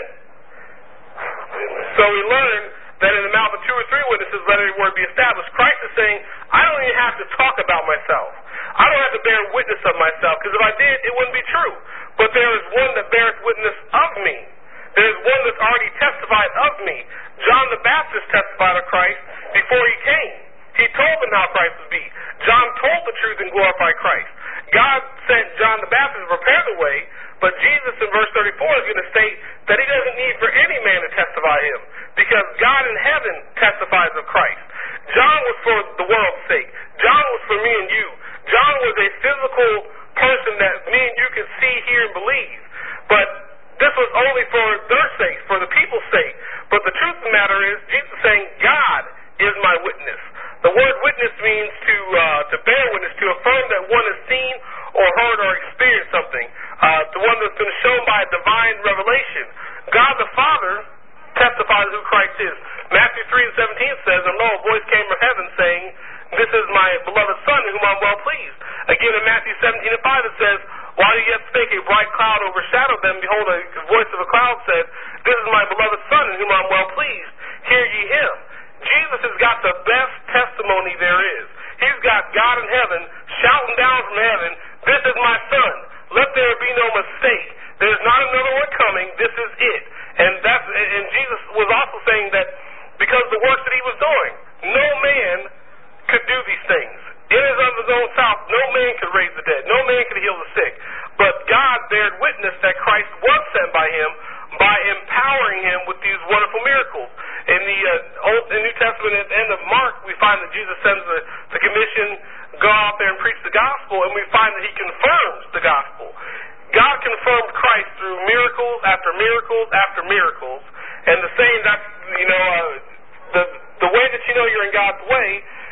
So we learn that in the mouth of two or three witnesses, let every word be established. Christ is saying, I don't even have to talk about myself. I don't have to bear witness of myself, because if I did, it wouldn't be true. But there is one that bears witness of me. There is one that's already testified of me. John the Baptist testified of Christ before he came. He told them how Christ would be. John told the truth and glorified Christ. God sent John the Baptist to prepare the way, but Jesus in verse thirty-four is going to state that he doesn't need for any man to testify him, because God in heaven testifies of Christ. John was for the world's sake. John was for me and you. John was a physical person that me and you could see, hear, and believe. But this was only for their sake, for the people's sake. But the truth of the matter is, Jesus is saying, God is my witness. The word witness means to uh, to bear witness, to affirm that one has seen or heard or experienced something, uh, to one that's been shown by a divine revelation. God the Father testifies who Christ is. Matthew three and seventeen says, and lo, a voice came from heaven saying, this is my beloved Son, in whom I'm well pleased. Again, in Matthew seventeen and five, it says, while he yet spake, a bright cloud overshadowed them. Behold, a voice of a cloud said, this is my beloved Son, in whom I'm well pleased. Hear ye him. Jesus has got the best testimony there is. He's got God in heaven shouting down from heaven, this is my Son. Let there be no mistake. There's not another one coming. This is it. And that's and Jesus was also saying that because the works that he was doing, no man could do these things. In his of his own self, no man could raise the dead. No man could heal the sick. But God bared witness that Christ was sent by him by empowering him with these wonderful miracles. In the uh, Old and New Testament, at the end of Mark, we find that Jesus sends the, the commission, go out there and preach the gospel, and we find that he confirms the gospel. God confirmed Christ through miracles after miracles after miracles. And the saying that, you know, uh, the the way that you know you're in God's way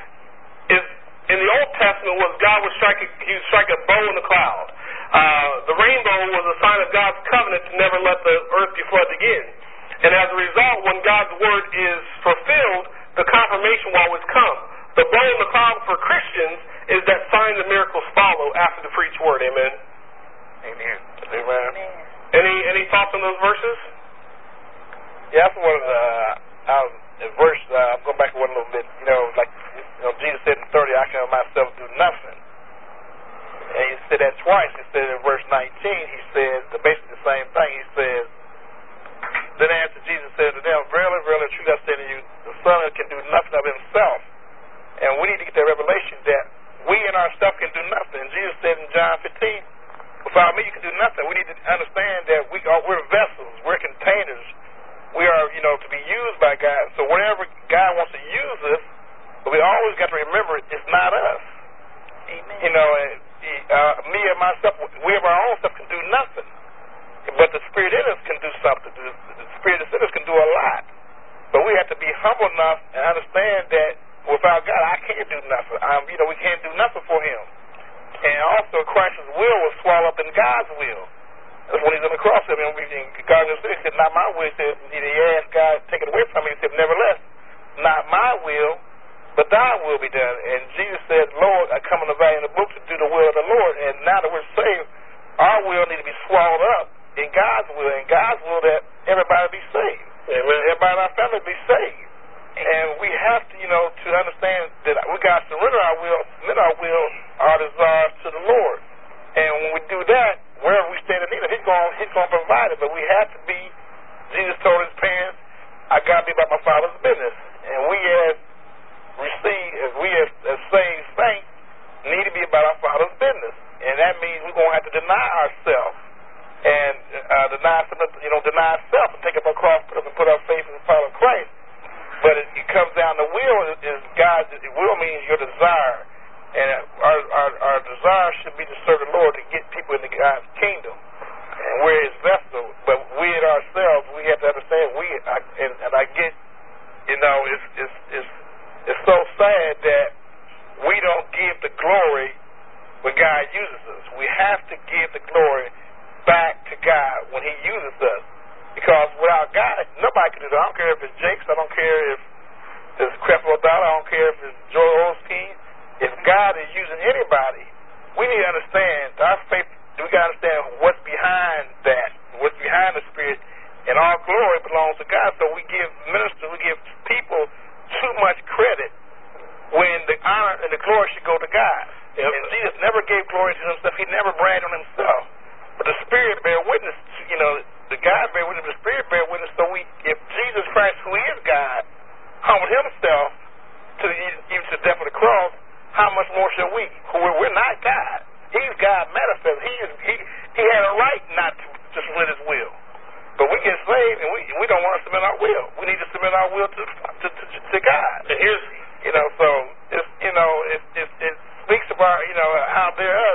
is, in the Old Testament, was God would strike a, he would strike a bow in the cloud. Uh, the rainbow was a sign of God's covenant to never let the earth be flooded again. And as a result, when God's word is fulfilled, the confirmation will always come. The bow in the cloud for Christians is that signs and miracles follow after the preached word. Amen. Amen. Amen. Amen. Any any thoughts on those verses? Yeah, that's one of the uh, um, the verse. Uh, I'm going back to one a little bit. You know, like you know, Jesus said in thirty, I can of myself do nothing. And he said that twice. He said in verse nineteen, he said basically the same thing. He says, then after Jesus said to them, verily, verily, truly I say to you, the Son can do nothing of himself. And we need to get that revelation that we in ourselves can do nothing. And Jesus said in John fifteen, without me you can do nothing. We need to understand that we are, we're vessels, we're containers. We are, you know, to be used by God. So whenever God wants to use us, but we always got to remember it's not us. Amen. You know, uh, me and myself, we of our own stuff can do nothing. But the Spirit in us can do something. The, the Spirit in us can do a lot. But we have to be humble enough and understand that without God, I can't do nothing. Um, you know, we can't do nothing for Him. And also, Christ's will was swallowed up in God's will. That's when He's on the cross. I mean, in Garden of City, He said, not my will. He said, He asked God to take it away from me. He said, nevertheless, not my will, but thy will be done. And Jesus said, Lord, I come in the valley in the book to do the will of the Lord. And now that we're saved, our will need to be swallowed up in God's will. In God's will that everybody be saved. Amen. Everybody in our family be saved. And we have to, you know, to understand that we got to surrender our will, submit our will, our desires to the Lord. And when we do that, wherever we stand in need of, He's going He's going to provide it. But we have to be, Jesus told His parents, I got to be about my Father's business. And we as receive, as we as, as saved saints, need to be about our Father's business. and that means we're going to have to deny ourselves and uh, deny, you know, deny ourselves and take up our cross, put up and put our faith and follow Christ. But it, it comes down to will is God. Will means your desire, and our, our our desire should be to serve the Lord to get people into God's kingdom, and we're His vessel. But we in ourselves, we have to understand. We I, and, and I get, you know, it's it's it's it's so sad that we don't give the glory when God uses us. We have to give the glory back to God when He uses us. Because without God, nobody can do that. I don't care if it's Jakes. I don't care if it's Creflo Dollar. I don't care if it's Joel Osteen. If God is using anybody, we need to understand our faith. We got to understand what's behind that, what's behind the Spirit, and our glory belongs to God. So we give ministers, we give people too much credit when the honor and the glory should go to God. Yep. And Jesus never gave glory to Himself. He never bragged on Himself. But the Spirit bear witness, you know, the God bear witness, the Spirit bear witness. So we, if Jesus Christ, who is God, humbled Himself to the, even to the death of the cross, how much more shall we, who we're, we're not God. He's God manifest. He is he he had a right not to, to submit His will. But we get saved and we we don't want to submit our will. We need to submit our will to to, to, to God. And here's, you know, so it's, you know, it it, it speaks about, you know, how they're us.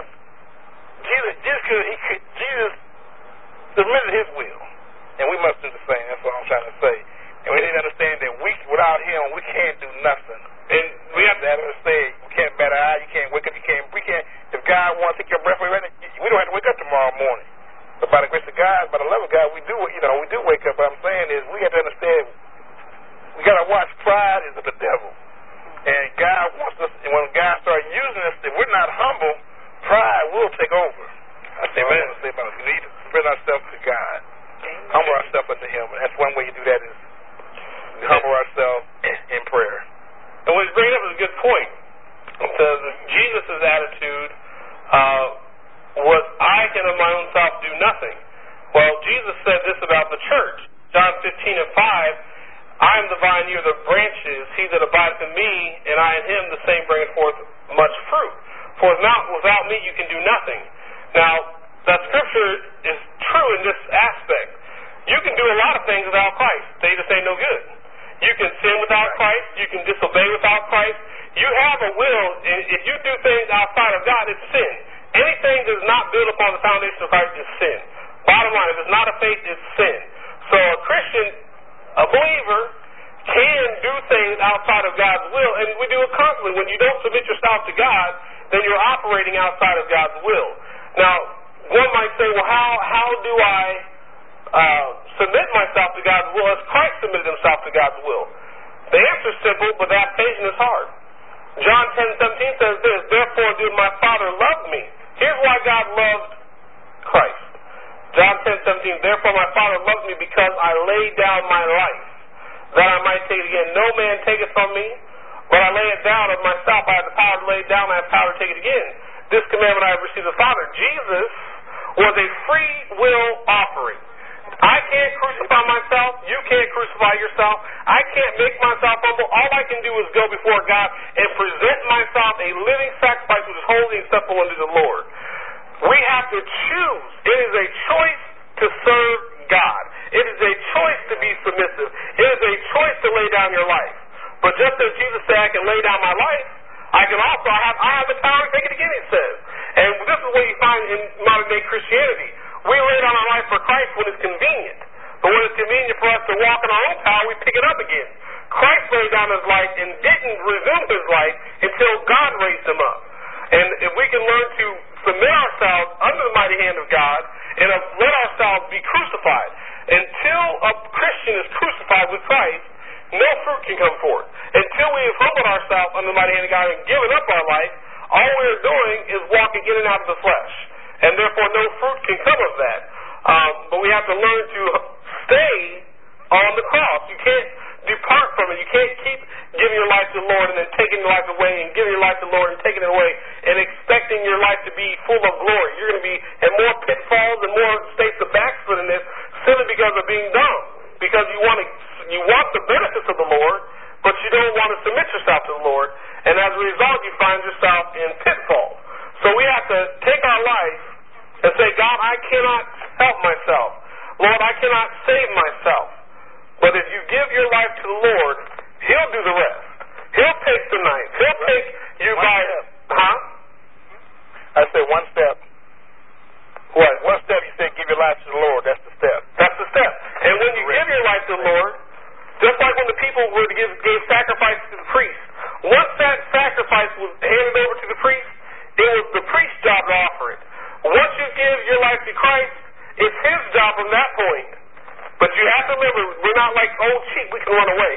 Jesus, just because he could, Jesus submitted His will, and we must do the same. That's what I'm trying to say. And we need to understand that we, without Him, we can't do nothing. And we have to understand, we can't bat an eye, you can't wake up, you can't, we can't, if God wants to take your breath away, we don't have to wake up tomorrow morning. But by the grace of God, by the love of God, we do, you know, we do wake up. What I'm saying is we have to understand, we got to watch pride is of the devil. And God wants us, and when God starts using us, if we're not humble, pride will take over. That's what I want to say about it. We need to submit ourselves to God. Amen. Humble ourselves unto Him. And that's one way you do that is we humble ourselves in prayer. And what he's bringing up is a good point. It says Jesus' attitude uh, was, I can of my own self do nothing. Well, Jesus said this about the church. John fifteen and five, I am the vine, you are the branches. He that abideth in me, and I in him, the same bringeth forth much fruit. For without, without me you can do nothing. Now, that scripture is true in this aspect. You can do a lot of things without Christ. They just ain't no good. You can sin without Christ. You can disobey without Christ. You have a will, and if you do things outside of God, it's sin. Anything that is not built upon the foundation of Christ is sin. Bottom line, if it's not a faith, it's sin. So a Christian, a believer, can do things outside of God's will, and we do it constantly. When you don't submit yourself to God, then you're operating outside of God's will. Now, one might say, well, how how do I uh, submit myself to God's will as Christ submitted Himself to God's will? The answer is simple, but the application is hard. John ten seventeen says this, therefore did my Father love me. Here's why God loved Christ. John ten seventeen, therefore my Father loved me because I laid down my life, that I might take it again. No man taketh from me, but I lay it down of myself. I have the power to lay it down, I have power to take it again. This commandment I have received of the Father. Jesus was a free will offering. I can't crucify myself. You can't crucify yourself. I can't make myself humble. All I can do is go before God and present myself a living sacrifice which is holy and acceptable unto the Lord. We have to choose. It is a choice to serve God. It is a choice to be submissive. It is a choice to lay down your life. But just as Jesus said, I can lay down my life, I can also, I have, I have the power to take it again, it says. And this is what you find in modern day Christianity. We lay down our life for Christ when it's convenient. But when it's convenient for us to walk in our own power, we pick it up again. Christ laid down His life and didn't resume His life until God raised Him up. And if we can learn to submit ourselves under the mighty hand of God and let ourselves be crucified. Until a Christian is crucified with Christ, no fruit can come forth. Until we have humbled ourselves under the mighty hand of God and given up our life, all we're doing is walking in and out of the flesh. And therefore no fruit can come of that. Um, but we have to learn to stay on the cross. You can't depart from it. You can't keep giving your life to the Lord and then taking your life away and giving your life to the Lord and taking it away and expecting your life to be full of glory. You're going to be in more pitfalls and more states of backslidingness simply because of being dumb. Because you want to, you want the benefits of the Lord, but you don't want to submit yourself to the Lord. And as a result, you find yourself in pitfalls. So we have to take our life and say, God, I cannot help myself. Lord, I cannot save myself. But if you give your life to the Lord, he'll do the rest. He'll take the knife. He'll take you one by... Step. Huh? I said one step. What? One step, you said give your life to the Lord. That's the step. That's the step. And when you give your life to the Lord, just like when the people were to give gave sacrifices to the priest, once that sacrifice was handed over to the priest, it was the priest's job to offer it. Once you give your life to Christ, it's his job from that point. But you have to remember, we're not like old sheep we can run away.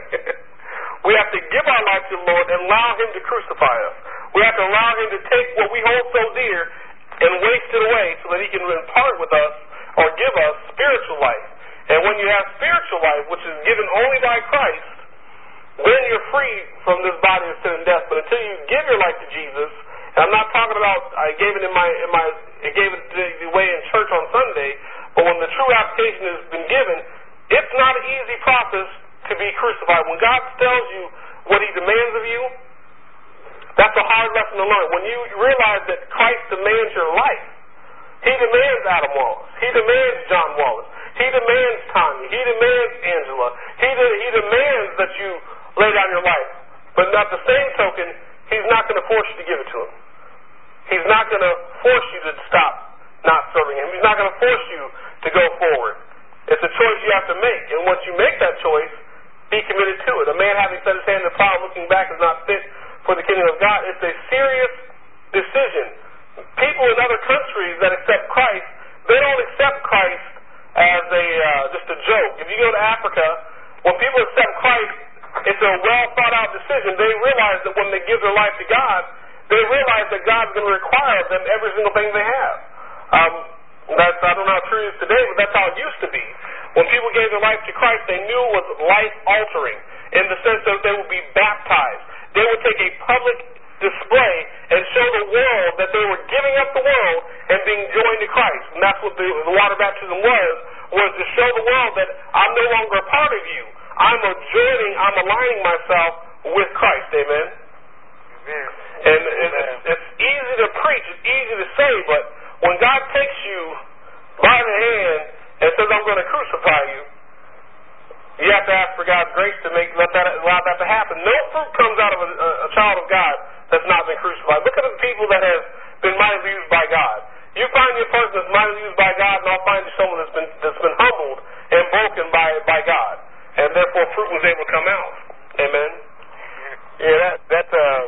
We have to give our life to the Lord and allow him to crucify us. We have to allow him to take what we hold so dear and waste it away so that he can impart with us or give us spiritual life. And when you have spiritual life, which is given only by Christ, then you're free from this body of sin and death. But until you give your life to Jesus, and I'm not talking about I gave it in my in my I gave it the way in church on Sunday, but when the true application has been given, it's not an easy process to be crucified. When God tells you what he demands of you, that's a hard lesson to learn. When you realize that Christ demands your life, he demands Adam Wallace, he demands John Wallace, he demands Tanya, he demands Angela, he, de- he demands that you lay down your life. But at the same token, he's not going to force you to give it to him. He's not going to force you to stop not serving him. He's not going to force you to go forward. It's a choice you have to make. And once you make that choice, be committed to it. A man having set his hand to the plow looking back is not fit for the kingdom of God. It's a serious decision. People in other countries that accept Christ, they don't accept Christ as a uh, just a joke. If you go to Africa, when people accept Christ, it's a well thought out decision. They realize that when they give their life to God, they realize that God's going to require of them every single thing they have. Um, that's, I don't know how true it is today, but that's how it used to be. When people gave their life to Christ, they knew it was life altering in the sense that they would be baptized. They would take a public display and show the world that they were giving up the world and being joined to Christ. And that's what the, the water baptism was, was to show the world that I'm no longer a part of you. I'm joining, I'm aligning myself with Christ. Amen? Amen. And, and it's, it's easy to preach, it's easy to say, but when God takes you by the hand and says, I'm going to crucify you, you have to ask for God's grace to make let that allow that to happen. No fruit comes out of a, a child of God that's not been crucified. Look at the people that have been mightily used by God. You find your person that's mightily used by God, and I'll find you someone that's been that's been humbled and broken by by God, and therefore fruit was able to come out. Amen. Yeah, that that uh,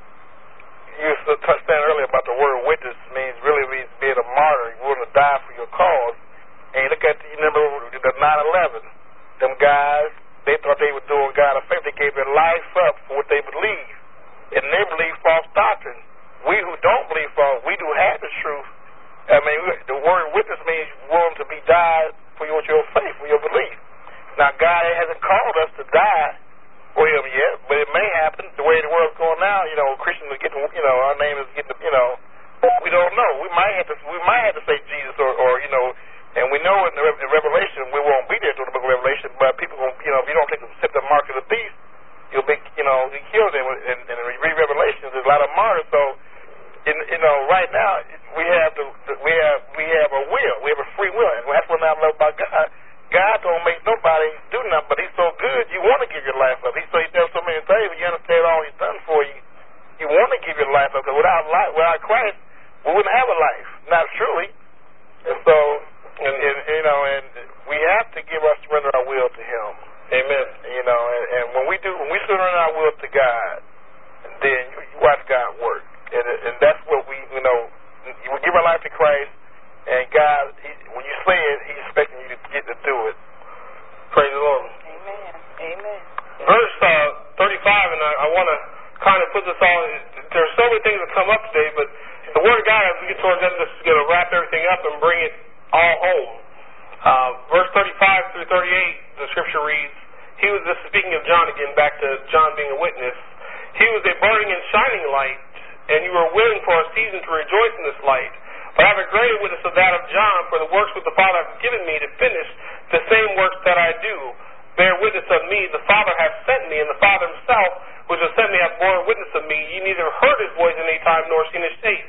you touched on earlier about the word witness means really means being a martyr. You're willing to die for your cause. And look at the, you remember the nine eleven. Them guys, they thought they were doing God a favor. They gave their life up for what they believe. And they believe false doctrine. We who don't believe false, we do have the truth. I mean, the word witness means willing to be died for your, your faith, for your belief. Now, God hasn't called us to die for him yet, but it may happen. The way the world's going now, you know, Christians are getting, you know, our name is getting, you know, we don't know. We might have to, we might have to say Jesus or, or you know, and we know in, the, in Revelation, we won't be there through the book of Revelation, but people, you know, if you don't take the, accept the mark of the beast, you'll be, you know, be killed. And in, in, in read Revelation, there's a lot of martyrs. So, in, you know, right now we have the, the we have we have a will, we have a free will, and that's what I love about God. God don't make nobody do nothing, but he's so good, you want to give your life up. He so he does so many things, but you understand all he's done for you. You want to give your life up, because without life, without Christ, we wouldn't have a life, not truly. And so, and, and you know, and we have to give our surrender our will to him. Amen. You know, and, and when we do, when we surrender our will to God, then you, you watch God work, and and that's what we, you know, we give our life to Christ. And God, he, when you say it, he's expecting you to get to do it. Praise the Lord. Amen. Amen. Verse uh, thirty-five, and I, I want to kind of put this all, there's so many things that come up today, but the Word of God, as we get towards the end, is going to wrap everything up and bring it all home. Uh, verse thirty-five through thirty-eight, the Scripture reads, he was, this is speaking of John again, back to John being a witness, he was a burning and shining light, and you were willing for a season to rejoice in this light. But I have a greater witness of that of John, for the works which the Father hath given me to finish, the same works that I do, bear witness of me. The Father hath sent me, and the Father himself, which has sent me, hath borne witness of me. Ye neither heard his voice in any time, nor seen his shape.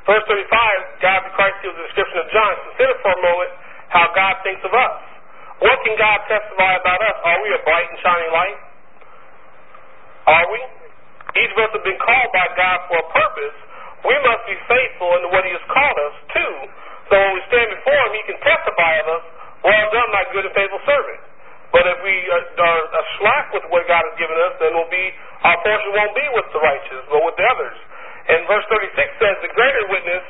Verse thirty-five, God the Christ gives a description of John. Consider for a moment how God thinks of us. What can God testify about us? Are we a bright and shining light? Are we? Each of us have been called by God for a purpose. We must be faithful in what he has called us to. So when we stand before him, he can testify of us, well done, my good and faithful servant. But if we are, are, are slack with what God has given us, then we'll be, our portion won't be with the righteous, but with the others. And verse thirty-six says, the greater witness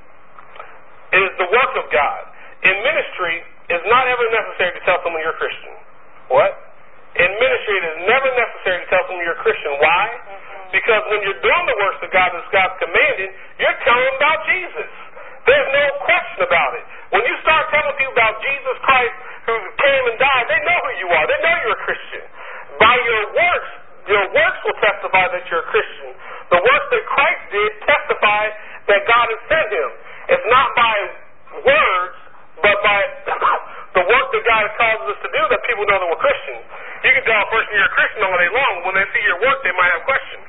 is the work of God. In ministry, it's not ever necessary to tell someone you're a Christian. What? In ministry, it is never necessary to tell someone you're a Christian. Why? Because when you're doing the works of God that God's commanded, you're telling them about Jesus. There's no question about it. When you start telling people about Jesus Christ who came and died, they know who you are. They know you're a Christian. By your works, your works will testify that you're a Christian. The works that Christ did testify that God has sent him. It's not by words, but by the work that God has caused us to do that people know that we're Christians. You can tell a person you're a Christian all day long. When they see your work, they might have questions.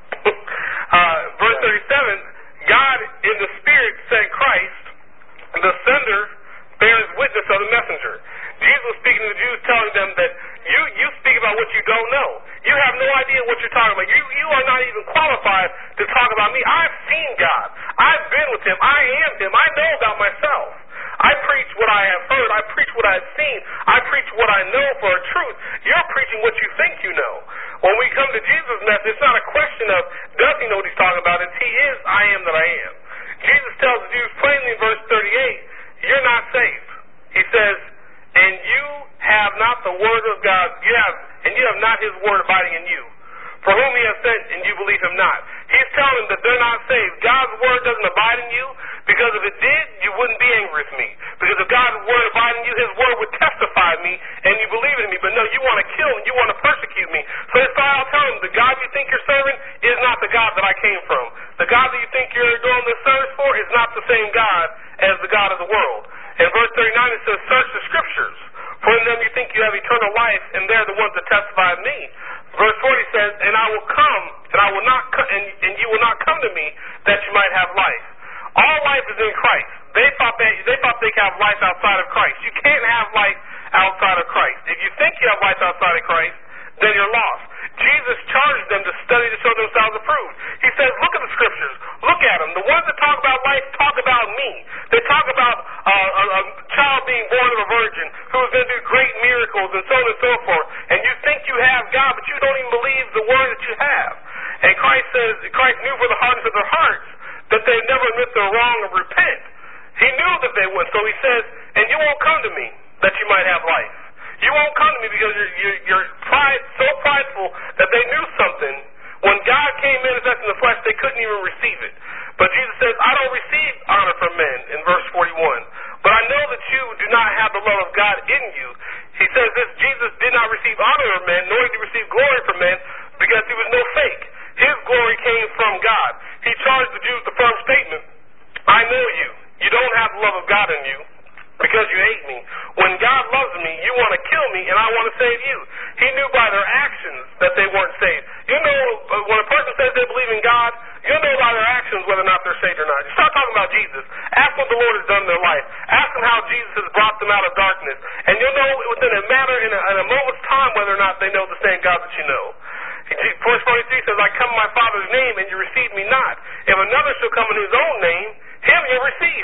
uh, verse thirty-seven, God in the Spirit sent Christ, the sender bears witness of the messenger. Jesus was speaking to the Jews, telling them that you, you speak about what you don't know. You have no idea what you're talking about. You, you are not even qualified to talk about me. I've seen God. I've been with him. I am him. I know about myself. I preach what I have heard. I preach what I've seen. I preach what I know for a truth. You're preaching what you think you know. When we come to Jesus' message, it's not a question of does he know what he's talking about. It's he is, I am that I am. Jesus tells the Jews plainly in verse thirty-eight, you're not saved. He says, and you have not the word of God, you have, and you have not his word abiding in you. For whom he has sent, and you believe him not. He's telling them that they're not saved. God's word doesn't abide in you, because if it did, you wouldn't be angry with me. Because if God's word abide in you, his word would testify me, and you believe in me. But no, you want to kill me, you want to persecute me. So they start out telling them, the God you think you're serving is not the God that I came from. The God that you think you're doing this service for is not the same God as the God of the world. In verse thirty-nine it says, search the scriptures, for in them you think you have eternal life, and they're the ones that testify of me. Verse forty says, and I will come, and I will not co- and, and you will not come to me that you might have life. All life is in Christ. They thought they, they thought they could have life outside of Christ. You can't have life outside of Christ. If you think you have life outside of Christ, then you're lost. Jesus charged them to study to show themselves approved. He says, look at the scriptures. Look at them. The ones that talk about life talk about me. They talk about uh, a, a child being born of a virgin who's going to do great miracles and so on and so forth. And you think you have God, but you don't even believe the word that you have. And Christ says, Christ knew for the hardness of their hearts that they never admit their wrong and repent. He knew that they would. So he says, and you won't come to me that you might have life. You won't come to me because you're, you're, you're pride, so prideful that they knew something. When God came manifest in the flesh, they couldn't even receive it. But Jesus says, I don't receive honor from men, in verse forty-one. But I know that you do not have the love of God in you. He says this, Jesus did not receive honor from men, nor did he receive glory from men, because he was no fake. His glory came from God. He charged the Jews the firm statement, I know you. You don't have the love of God in you, because you hate me. When God loves me, you want to kill me, and I want to save you. He knew by their actions that they weren't saved. You know, when a person says they believe in God, you'll know by their actions whether or not they're saved or not. You start talking about Jesus. Ask what the Lord has done in their life. Ask them how Jesus has brought them out of darkness. And you'll know within a matter, in a, in a moment's time, whether or not they know the same God that you know. Verse forty-three says, I come in my Father's name, and you receive me not. If another shall come in his own name, him you'll receive.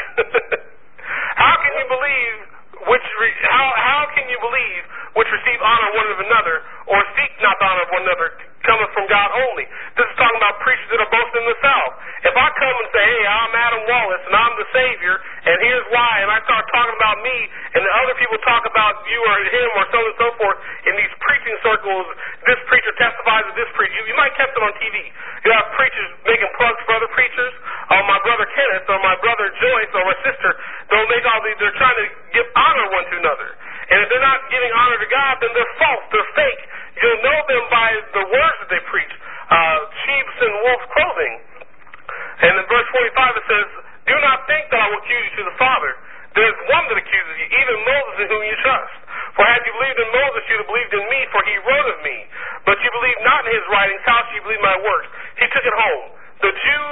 How can you believe which re- how how can you believe which receive honor one of another, or seek not the honor of one another, cometh from God only? This is talking about preachers that are boasting in themselves. If I come and say, hey, I'm Adam Wallace and I'm the Savior, and here's why, and I start talking about me, and the other people talk about you or him or so on and so forth in these preaching circles, this preacher testifies of this preacher. You, you might catch it on T V. You have preachers making plugs for other preachers, or my brother Kenneth, or my brother Joyce, or my sister. They'll make all these, they're trying to give honor one to another. And if they're not giving honor to God, then they're false, they're fake. You'll know them by the words that they preach. Uh, sheep's and wolf's clothing. And in verse forty-five it says, do not think that I will accuse you to the Father. There's one that accuses you, even Moses in whom you trust. For had you believed in Moses, you would have believed in me, for he wrote of me. But you believe not in his writings, how shall you believe my works? He took it home. The Jews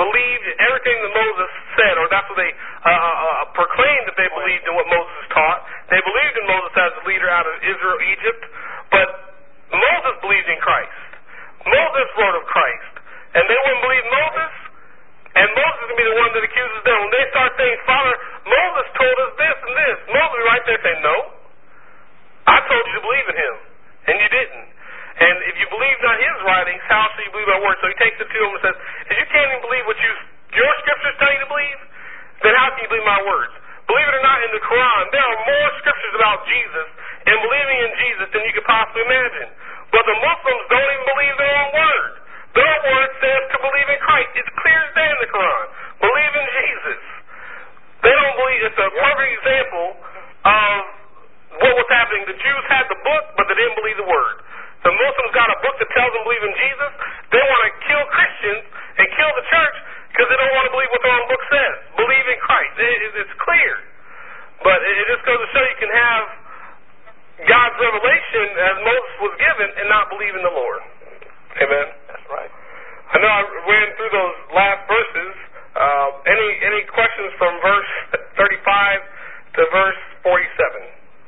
believed in everything that Moses said, or that's what they uh, uh, proclaimed that they believed in what Moses taught. They believed in Moses as the leader out of Israel, Egypt, but Moses believed in Christ. Moses wrote of Christ, and they wouldn't believe Moses, and Moses is going to be the one that accuses them. When they start saying, Father, Moses told us this and this, Moses will right there say, no, I told you to believe in him, and you didn't. And if you believe not his writings, how shall you believe our words? So he takes it to him and says, if you can't even believe what you, your scriptures tell you to believe, then how can you believe my words? Believe it or not, in the Quran, there are more scriptures about Jesus and believing in Jesus than you could possibly imagine. But the Muslims don't even believe their own word. Their word says to believe in Christ. It's clear as day in the Quran. Believe in Jesus. They don't believe. It's a perfect example of what was happening. The Jews had the book, but they didn't believe the word. The Muslims got a book that tells them to believe in Jesus. They want to kill Christians and kill the church because they don't want to believe what their own book says. Believe in Christ. It, it, it's clear. But it, it just goes to show you can have God's revelation as Moses was given and not believe in the Lord. Amen. That's right. I know I ran through those last verses. Uh, any any questions from verse thirty-five to verse forty-seven?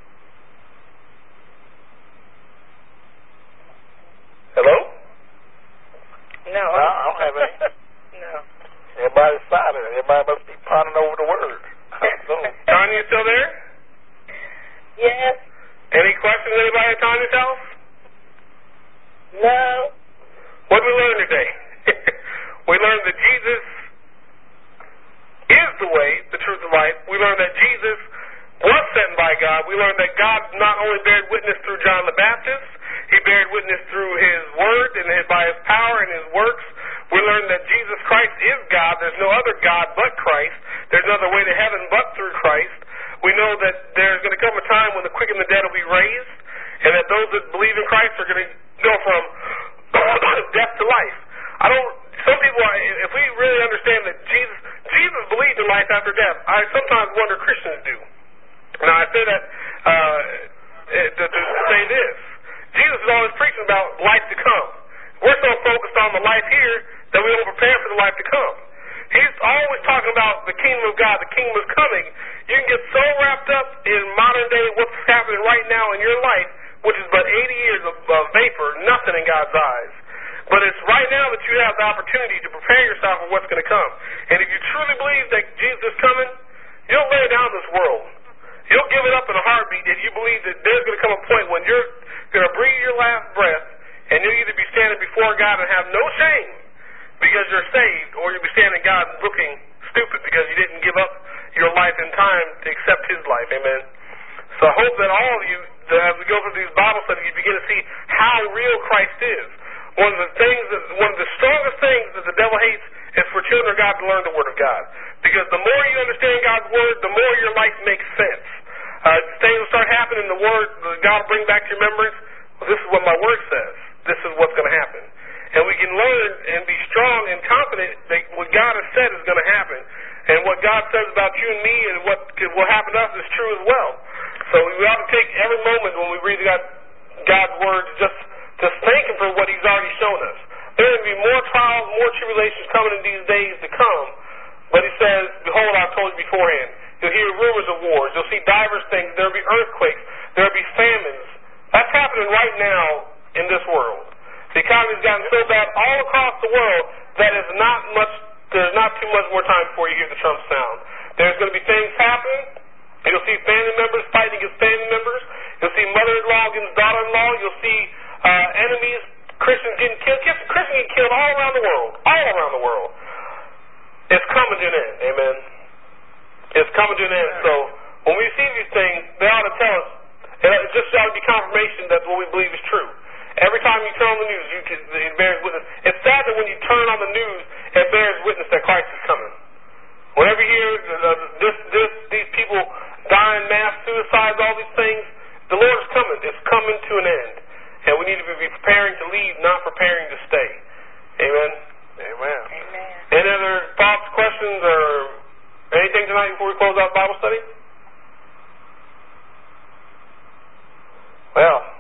Hello? No. No, I don't have any. No. Everybody's silent. Everybody must be pondering over the word. So, Tanya, you still there? Yes. Any questions anybody at Tanya's house? No. What did we learn today? We learned that Jesus is the way, the truth, and life. We learned that Jesus was sent by God. We learned that God not only bared witness through John the Baptist, he bared witness through his word and by his power and his works. We learned that Jesus Christ is God. There's no other God but Christ. There's no other way to heaven but through Christ. We know that there's going to come a time when the quick and the dead will be raised, and that those that believe in Christ are going to go from death to life. I don't, some people, if we really understand that Jesus, Jesus believed in life after death, I sometimes wonder Christians do. Now I say that uh, to, to say this. Jesus is always preaching about life to come. We're so focused on the life here that we don't prepare for the life to come. He's always talking about the kingdom of God, the kingdom is coming. You can get so wrapped up in modern day what's happening right now in your life, which is but eighty years of uh, vapor, nothing in God's eyes. But it's right now that you have the opportunity to prepare yourself for what's going to come. And if you truly believe that Jesus is coming, you'll lay down this world. You'll give it up in a heartbeat if you believe that there's going to come a point when you're going to breathe your last breath and you'll either be standing before God and have no shame because you're saved, or you'll be standing God looking stupid because you didn't give up your life in time to accept his life. Amen. So I hope that all of you, as we go through these Bible studies, you begin to see how real Christ is. One of the things, that, one of the strongest things that the devil hates is for children of God to learn the Word of God. Because the more you understand God's Word, the more your life makes sense. Uh, things will start happening, the Word, God will bring back to your remembrance, well, this is what my Word says. This is what's going to happen. And we can learn and be strong and confident that what God has said is going to happen. And what God says about you and me and what will happen to us is true as well. So we ought to take every moment when we read God, God's Word just Just thank him for what he's already shown us. There are going to be more trials, more tribulations coming in these days to come. But he says, behold, I've told you beforehand. You'll hear rumors of wars. You'll see diverse things. There will be earthquakes. There will be famines. That's happening right now in this world. The economy's gotten so bad all across the world that is not much, there's not too much more time before you hear the trump sound. There's going to be things happening. You'll see family members fighting against family members. You'll see mother-in-law against daughter-in-law. You'll see Uh, enemies, Christians getting killed, Christians getting killed all around the world, all around the world. It's coming to an end, amen. It's coming to an end. So when we see these things, they ought to tell us, it just ought to be confirmation that what we believe is true. Every time you turn on the news, you can, it bears witness. It's sad that when you turn on the news, it bears witness that Christ is coming. Whenever you hear uh, this, this, these people dying, mass suicides, all these things, the Lord is coming. It's coming to an end. And we need to be preparing to leave, not preparing to stay. Amen? Amen. Amen. Any other thoughts, questions, or anything tonight before we close out Bible study? Well,